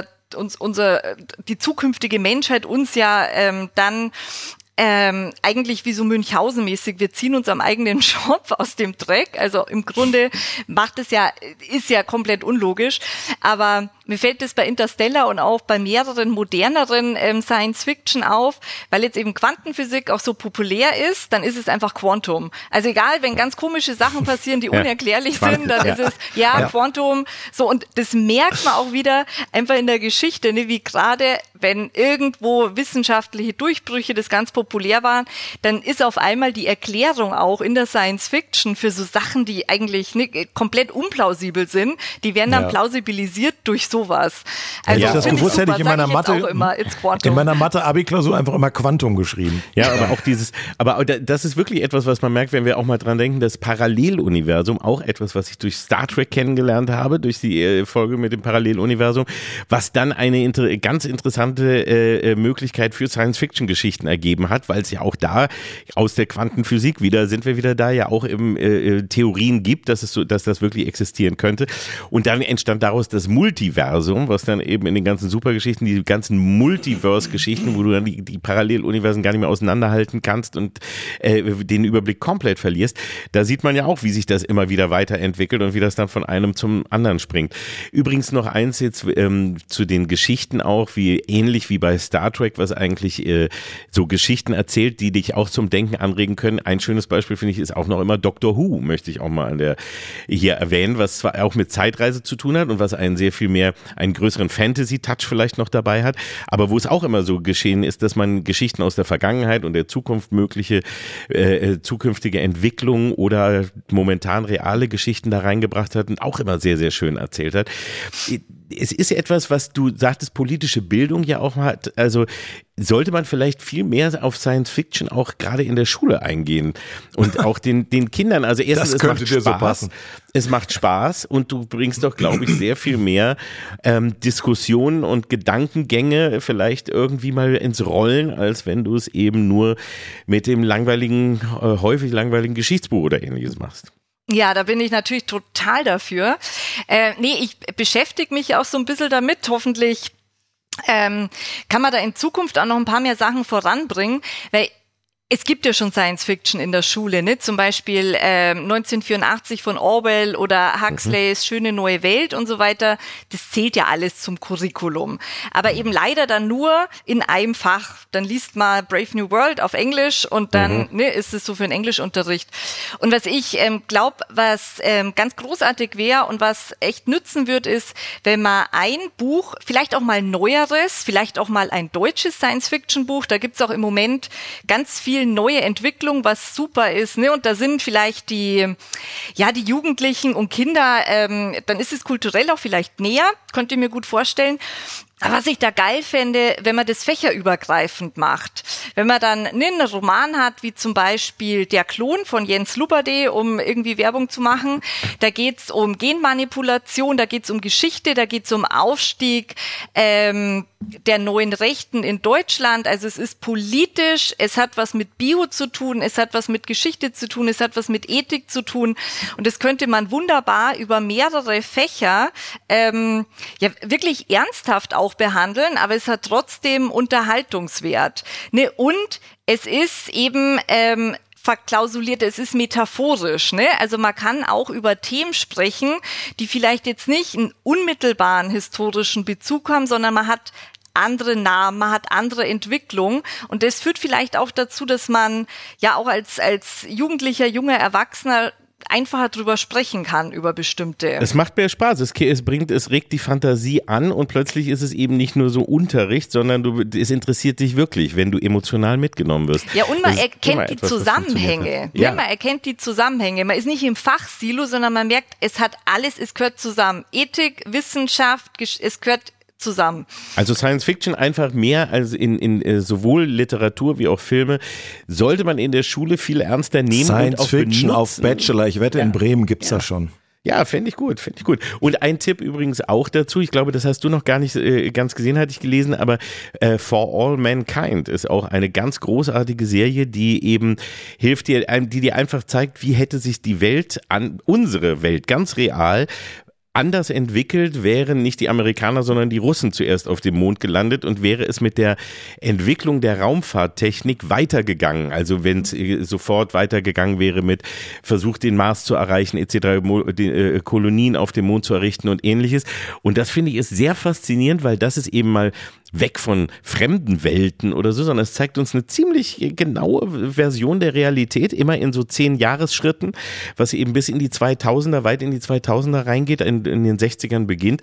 die zukünftige Menschheit uns ja dann eigentlich wie so Münchhausen-mäßig, wir ziehen uns am eigenen Schopf aus dem Dreck. Also im Grunde ist ja komplett unlogisch. Aber mir fällt das bei Interstellar und auch bei mehreren moderneren Science-Fiction auf, weil jetzt eben Quantenphysik auch so populär ist, dann ist es einfach Quantum. Also egal, wenn ganz komische Sachen passieren, die unerklärlich sind, dann ist es Quantum. So, und das merkt man auch wieder einfach in der Geschichte, ne, wie gerade, wenn irgendwo wissenschaftliche Durchbrüche das ganz populär waren, dann ist auf einmal die Erklärung auch in der Science-Fiction für so Sachen, die eigentlich komplett unplausibel sind, die werden dann plausibilisiert durch sowas. Also das gewusst, hätte ich in meiner Mathe-Abi-Klausur einfach immer Quantum geschrieben. Ja, aber das ist wirklich etwas, was man merkt, wenn wir auch mal dran denken, das Paralleluniversum, auch etwas, was ich durch Star Trek kennengelernt habe, durch die Folge mit dem Paralleluniversum, was dann eine ganz interessante Möglichkeit für Science-Fiction-Geschichten ergeben hat, weil es ja auch da aus der Quantenphysik sind wir wieder da, ja auch Theorien gibt, dass das wirklich existieren könnte. Und dann entstand daraus das Multiversum, was dann eben in den ganzen Supergeschichten, die ganzen Multiverse-Geschichten, wo du dann die Paralleluniversen gar nicht mehr auseinanderhalten kannst und den Überblick komplett verlierst, da sieht man ja auch, wie sich das immer wieder weiterentwickelt und wie das dann von einem zum anderen springt. Übrigens noch eins jetzt zu den Geschichten auch, ähnlich wie bei Star Trek, was eigentlich so Geschichten erzählt, die dich auch zum Denken anregen können. Ein schönes Beispiel, finde ich, ist auch noch immer Doctor Who, möchte ich auch mal hier erwähnen, was zwar auch mit Zeitreise zu tun hat und was einen sehr viel mehr, einen größeren Fantasy-Touch vielleicht noch dabei hat, aber wo es auch immer so geschehen ist, dass man Geschichten aus der Vergangenheit und der Zukunft, mögliche zukünftige Entwicklungen oder momentan reale Geschichten da reingebracht hat und auch immer sehr, sehr schön erzählt hat. Es ist etwas, was du sagtest, politische Bildung ja auch hat, also sollte man vielleicht viel mehr auf Science Fiction auch gerade in der Schule eingehen und auch den Kindern, also erstens, es macht Spaß, so passen. Es macht Spaß und du bringst doch, glaube ich, sehr viel mehr Diskussionen und Gedankengänge vielleicht irgendwie mal ins Rollen, als wenn du es eben nur mit dem häufig langweiligen Geschichtsbuch oder ähnliches machst. Ja, da bin ich natürlich total dafür. Ich beschäftige mich auch so ein bisschen damit. Hoffentlich kann man da in Zukunft auch noch ein paar mehr Sachen voranbringen, weil es gibt ja schon Science-Fiction in der Schule, ne? Zum Beispiel 1984 von Orwell oder Huxleys Schöne neue Welt und so weiter. Das zählt ja alles zum Curriculum. Aber eben leider dann nur in einem Fach. Dann liest man Brave New World auf Englisch und dann ist es so für den Englischunterricht. Und was ich glaube, was ganz großartig wäre und was echt nützen wird, ist, wenn man ein Buch, vielleicht auch mal neueres, vielleicht auch mal ein deutsches Science-Fiction-Buch, da gibt's auch im Moment ganz viel neue Entwicklung, was super ist, ne? Und da sind vielleicht die Jugendlichen und Kinder, dann ist es kulturell auch vielleicht näher, könnt ihr mir gut vorstellen. Aber was ich da geil fände, wenn man das fächerübergreifend macht. Wenn man dann einen Roman hat, wie zum Beispiel Der Klon von Jens Luberde, um irgendwie Werbung zu machen. Da geht's um Genmanipulation, da geht's um Geschichte, da geht's um Aufstieg der neuen Rechten in Deutschland. Also es ist politisch, es hat was mit Bio zu tun, es hat was mit Geschichte zu tun, es hat was mit Ethik zu tun. Und das könnte man wunderbar über mehrere Fächer wirklich ernsthaft auch behandeln, aber es hat trotzdem Unterhaltungswert. Ne? Und es ist eben verklausuliert, es ist metaphorisch, ne? Also man kann auch über Themen sprechen, die vielleicht jetzt nicht einen unmittelbaren historischen Bezug haben, sondern man hat andere Namen, man hat andere Entwicklung und das führt vielleicht auch dazu, dass man ja auch als Jugendlicher, junger Erwachsener einfacher drüber sprechen kann, über bestimmte. Es macht mehr Spaß, es regt die Fantasie an und plötzlich ist es eben nicht nur so Unterricht, sondern es interessiert dich wirklich, wenn du emotional mitgenommen wirst. Ja, und man erkennt die Zusammenhänge. Ja, man erkennt die Zusammenhänge. Man ist nicht im Fachsilo, sondern man merkt, es gehört zusammen. Ethik, Wissenschaft, es gehört zusammen. Also Science Fiction einfach mehr als in sowohl Literatur wie auch Filme sollte man in der Schule viel ernster nehmen. Science und auch Fiction benutzen. Auf Bachelor, ich wette, in Bremen gibt's das schon. Ja, fände ich gut. Und ein Tipp übrigens auch dazu, ich glaube, das hast du noch gar nicht ganz gesehen, hatte ich gelesen, aber For All Mankind ist auch eine ganz großartige Serie, die eben hilft dir, die dir einfach zeigt, wie hätte sich die Welt, unsere Welt, ganz real, anders entwickelt, wären nicht die Amerikaner, sondern die Russen zuerst auf dem Mond gelandet und wäre es mit der Entwicklung der Raumfahrttechnik weitergegangen. Also wenn es sofort weitergegangen wäre mit Versuch, den Mars zu erreichen etc., Kolonien auf dem Mond zu errichten und ähnliches. Und das finde ich ist sehr faszinierend, weil das ist eben mal weg von fremden Welten oder so, sondern es zeigt uns eine ziemlich genaue Version der Realität, immer in so 10-Jahres-Schritten, was eben bis in die 2000er, weit in die 2000er reingeht, in den 60ern beginnt,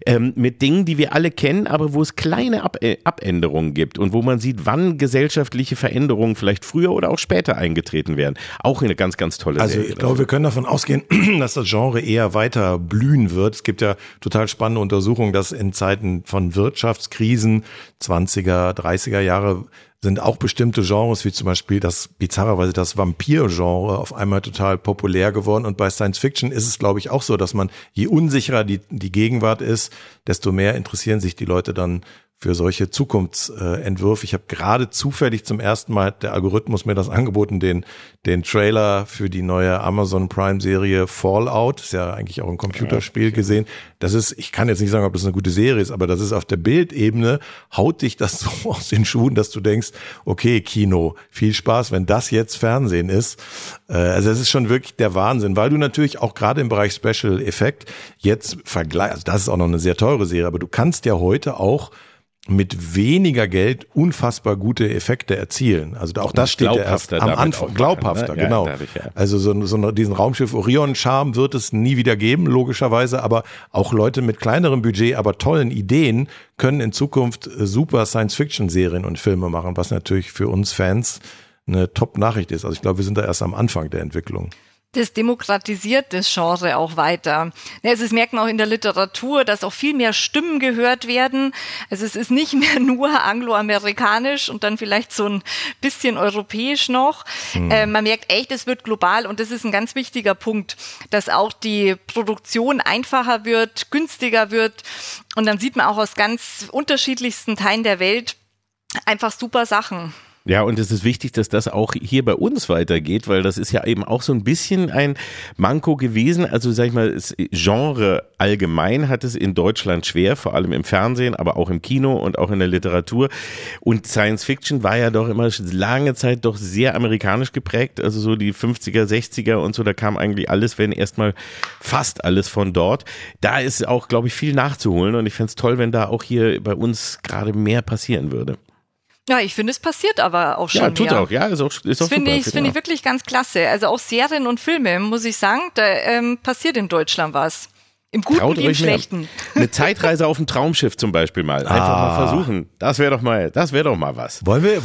mit Dingen, die wir alle kennen, aber wo es kleine Abänderungen gibt und wo man sieht, wann gesellschaftliche Veränderungen vielleicht früher oder auch später eingetreten wären. Auch eine ganz, ganz tolle Serie. Also ich glaube, wir können davon ausgehen, dass das Genre eher weiter blühen wird. Es gibt ja total spannende Untersuchungen, dass in Zeiten von Wirtschaftskrisen 20er, 30er Jahre sind auch bestimmte Genres, wie zum Beispiel bizarrerweise das Vampir-Genre auf einmal total populär geworden. Und bei Science Fiction ist es, glaube ich, auch so, dass man, je unsicherer die Gegenwart ist, desto mehr interessieren sich die Leute dann für solche Zukunftsentwürfe. Ich habe gerade zufällig zum ersten Mal, der Algorithmus mir das angeboten, den Trailer für die neue Amazon Prime Serie Fallout, ist ja eigentlich auch ein Computerspiel gesehen. Das ist, ich kann jetzt nicht sagen, ob das eine gute Serie ist, aber das ist auf der Bildebene, haut dich das so aus den Schuhen, dass du denkst, okay, Kino, viel Spaß, wenn das jetzt Fernsehen ist. Also es ist schon wirklich der Wahnsinn, weil du natürlich auch gerade im Bereich Special Effect jetzt also das ist auch noch eine sehr teure Serie, aber du kannst ja heute auch mit weniger Geld unfassbar gute Effekte erzielen. Also auch das steht ja erst am Anfang. Glaubhafter, ne? Genau. Ja. Also diesen Raumschiff Orion-Charme wird es nie wieder geben, logischerweise. Aber auch Leute mit kleinerem Budget, aber tollen Ideen können in Zukunft super Science-Fiction-Serien und Filme machen, was natürlich für uns Fans eine Top-Nachricht ist. Also ich glaube, wir sind da erst am Anfang der Entwicklung. Das demokratisiert das Genre auch weiter. Also das merkt man auch in der Literatur, dass auch viel mehr Stimmen gehört werden. Also es ist nicht mehr nur angloamerikanisch und dann vielleicht so ein bisschen europäisch noch. Man merkt echt, es wird global und das ist ein ganz wichtiger Punkt, dass auch die Produktion einfacher wird, günstiger wird und dann sieht man auch aus ganz unterschiedlichsten Teilen der Welt einfach super Sachen. Ja, und es ist wichtig, dass das auch hier bei uns weitergeht, weil das ist ja eben auch so ein bisschen ein Manko gewesen. Also sag ich mal, das Genre allgemein hat es in Deutschland schwer, vor allem im Fernsehen, aber auch im Kino und auch in der Literatur. Und Science Fiction war ja doch immer lange Zeit doch sehr amerikanisch geprägt, also so die 50er, 60er und so, da kam eigentlich alles, wenn erstmal fast alles von dort. Da ist auch, glaube ich, viel nachzuholen und ich fände es toll, wenn da auch hier bei uns gerade mehr passieren würde. Ja, ich finde, es passiert aber auch schon. Ja, tut auch, ja, ist auch super. Finde ich wirklich ganz klasse. Also auch Serien und Filme, muss ich sagen, da passiert in Deutschland was. Im Guten wie im Schlechten. Eine Zeitreise auf dem Traumschiff zum Beispiel mal. Einfach mal versuchen. Das wäre doch mal was.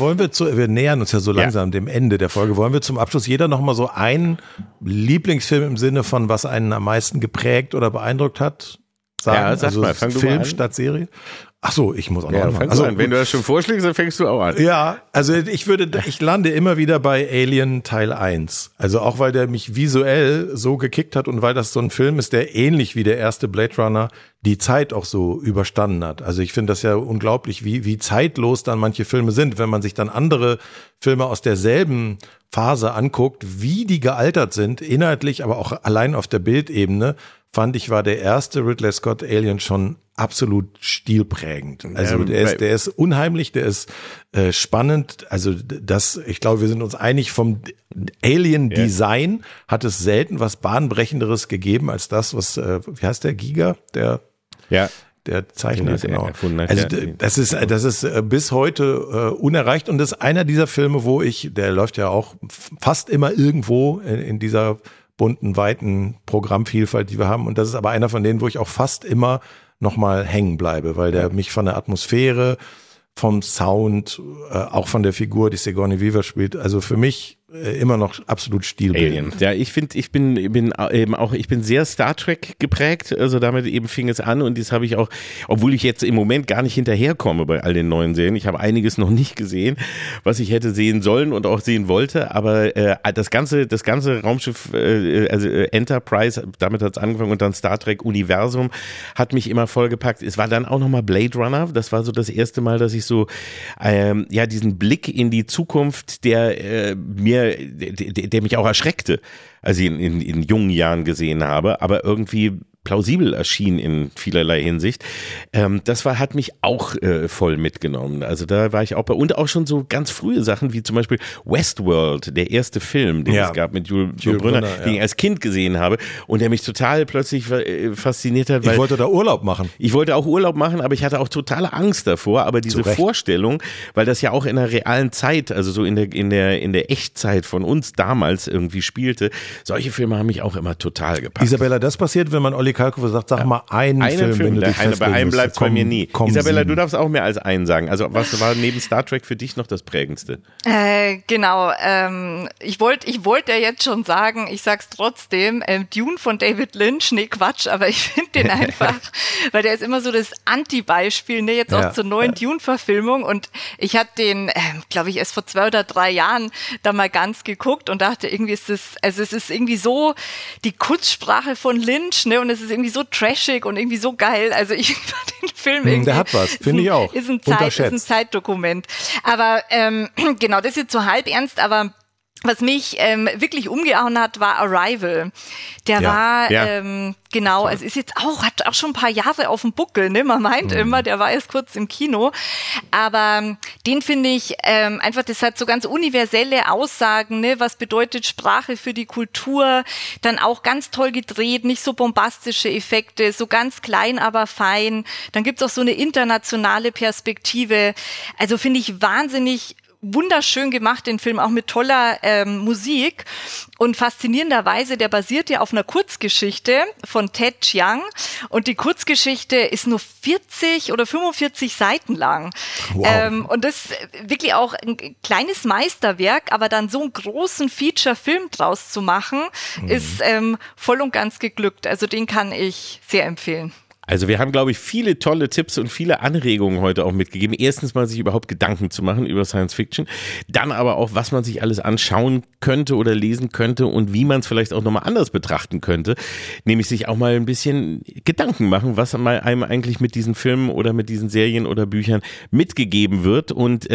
Wir nähern uns ja so langsam dem Ende der Folge. Wollen wir zum Abschluss jeder noch mal so einen Lieblingsfilm im Sinne von, was einen am meisten geprägt oder beeindruckt hat? Sagen? Ja, sag mal, fang du mal an. Film statt Serie? Ach so, ich muss auch noch anfangen. Also, wenn du das schon vorschlägst, dann fängst du auch an. Ja, also ich lande immer wieder bei Alien Teil 1. Also auch, weil der mich visuell so gekickt hat und weil das so ein Film ist, der ähnlich wie der erste Blade Runner die Zeit auch so überstanden hat. Also ich finde das ja unglaublich, wie zeitlos dann manche Filme sind. Wenn man sich dann andere Filme aus derselben Phase anguckt, wie die gealtert sind, inhaltlich, aber auch allein auf der Bildebene, fand ich, war der erste Ridley Scott Alien schon absolut stilprägend. Also der ist unheimlich, der ist spannend. Also ich glaube, wir sind uns einig, vom Alien-Design hat es selten was Bahnbrechenderes gegeben als das, was, wie heißt der, Giger? Der Zeichner, genau. Also das ist bis heute unerreicht und das ist einer dieser Filme, der läuft ja auch fast immer irgendwo in dieser bunten, weiten Programmvielfalt, die wir haben. Und das ist aber einer von denen, wo ich auch fast immer nochmal hängen bleibe, weil der mich von der Atmosphäre, vom Sound, auch von der Figur, die Sigourney Weaver spielt, also für mich immer noch absolut stilbildend. Ja, ich bin sehr Star Trek geprägt, also damit eben fing es an und das habe ich auch, obwohl ich jetzt im Moment gar nicht hinterherkomme bei all den neuen Serien, ich habe einiges noch nicht gesehen, was ich hätte sehen sollen und auch sehen wollte, aber das ganze Raumschiff, also Enterprise, damit hat es angefangen und dann Star Trek Universum hat mich immer vollgepackt. Es war dann auch nochmal Blade Runner, das war so das erste Mal, dass ich so diesen Blick in die Zukunft, der mich auch erschreckte, als ich ihn in jungen Jahren gesehen habe, aber irgendwie plausibel erschien in vielerlei Hinsicht. Das hat mich auch voll mitgenommen. Also da war ich auch bei, und auch schon so ganz frühe Sachen, wie zum Beispiel Westworld, der erste Film, den es gab mit Jules Brünner, den ich als Kind gesehen habe und der mich total plötzlich fasziniert hat. Weil ich wollte da Urlaub machen. Ich wollte auch Urlaub machen, aber ich hatte auch totale Angst davor, aber diese Vorstellung, weil das ja auch in der realen Zeit, also so in der Echtzeit von uns damals irgendwie spielte, solche Filme haben mich auch immer total gepackt. Isabella, das passiert, wenn man Olli Kalkofe sagt, sag mal einen Film, wenn du dich bei einem bleibt es bei mir nie. Isabella, du darfst auch mehr als einen sagen. Also was war neben Star Trek für dich noch das Prägendste? Genau, ich wollte ja jetzt schon sagen, ich sag's trotzdem, Dune von David Lynch, nee Quatsch, aber ich finde den einfach, weil der ist immer so das Anti-Beispiel, ne, jetzt auch zur neuen Dune-Verfilmung und ich hatte den, glaube ich, erst vor 2 oder 3 Jahren da mal ganz geguckt und dachte, irgendwie ist es ist irgendwie so die Kurzsprache von Lynch, ne, und es ist irgendwie so trashig und irgendwie so geil. Also ich fand den Film irgendwie. Der hat was, finde ich auch. Ist ein Zeitdokument. Aber genau, das ist jetzt so halb ernst, aber was mich wirklich umgehauen hat, war Arrival. Der war, genau, es ist jetzt hat auch schon ein paar Jahre auf dem Buckel, ne? Man meint immer, der war erst kurz im Kino. Aber den finde ich einfach, das hat so ganz universelle Aussagen, ne? Was bedeutet Sprache für die Kultur? Dann auch ganz toll gedreht, nicht so bombastische Effekte, so ganz klein, aber fein. Dann gibt's auch so eine internationale Perspektive. Also finde ich wahnsinnig wunderschön gemacht, den Film, auch mit toller Musik und faszinierenderweise, der basiert ja auf einer Kurzgeschichte von Ted Chiang und die Kurzgeschichte ist nur 40 oder 45 Seiten lang. Wow. Und das wirklich auch ein kleines Meisterwerk, aber dann so einen großen Feature-Film draus zu machen, ist voll und ganz geglückt. Also den kann ich sehr empfehlen. Also wir haben, glaube ich, viele tolle Tipps und viele Anregungen heute auch mitgegeben. Erstens mal sich überhaupt Gedanken zu machen über Science Fiction, dann aber auch, was man sich alles anschauen könnte oder lesen könnte und wie man es vielleicht auch nochmal anders betrachten könnte, nämlich sich auch mal ein bisschen Gedanken machen, was einem eigentlich mit diesen Filmen oder mit diesen Serien oder Büchern mitgegeben wird. Und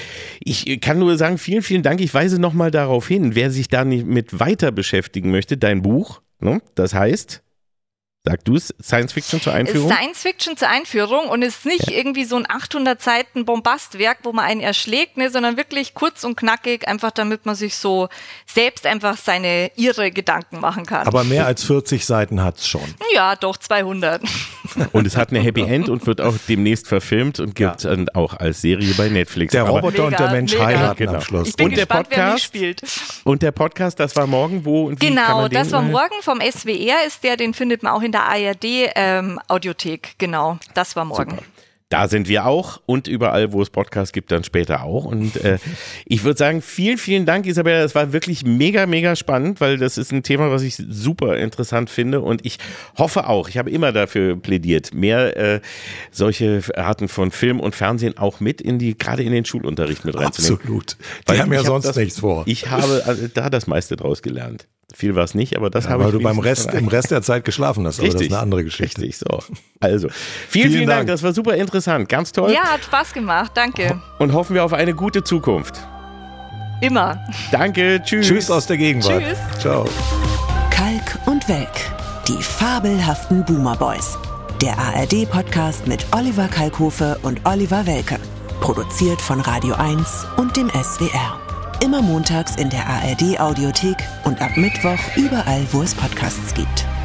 ich kann nur sagen, vielen, vielen Dank. Ich weise nochmal darauf hin, wer sich da nicht mit weiter beschäftigen möchte, dein Buch, ne? Das heißt... Sag du es, Science Fiction zur Einführung? Science Fiction zur Einführung und ist nicht irgendwie so ein 800 Seiten Bombastwerk, wo man einen erschlägt, ne, sondern wirklich kurz und knackig, einfach damit man sich so selbst einfach ihre Gedanken machen kann. Aber mehr als 40 Seiten hat's schon. Ja, doch, 200. Und es hat eine Happy End und wird auch demnächst verfilmt und gibt dann auch als Serie bei Netflix. Der Roboter und der Mensch heiraten am Schluss. Ich bin und gespannt, der Podcast, wer mitspielt. Und der Podcast, das war morgen, wo und wie genau, kann man den? Das war morgen vom SWR, den findet man auch in der ARD Audiothek, genau, das war morgen. Super. Da sind wir auch und überall, wo es Podcasts gibt, dann später auch. Und ich würde sagen, vielen, vielen Dank, Isabella. Das war wirklich mega, mega spannend, weil das ist ein Thema, was ich super interessant finde. Und ich hoffe auch, ich habe immer dafür plädiert, mehr solche Arten von Film und Fernsehen auch mit gerade in den Schulunterricht mit reinzunehmen. Absolut. Die haben ja sonst nichts vor. Ich habe da das meiste draus gelernt. Viel war es nicht, aber das habe ich. Weil du im Rest der Zeit geschlafen hast, aber richtig, das ist eine andere Geschichte. Richtig, so. Also, vielen Dank, das war super interessant, ganz toll. Ja, hat Spaß gemacht, danke. Und hoffen wir auf eine gute Zukunft. Immer. Danke, tschüss. Tschüss aus der Gegenwart. Tschüss. Ciao. Kalk und Welk, die fabelhaften Boomer Boys. Der ARD-Podcast mit Oliver Kalkofe und Oliver Welke. Produziert von Radio 1 und dem SWR. Immer montags in der ARD-Audiothek und ab Mittwoch überall, wo es Podcasts gibt.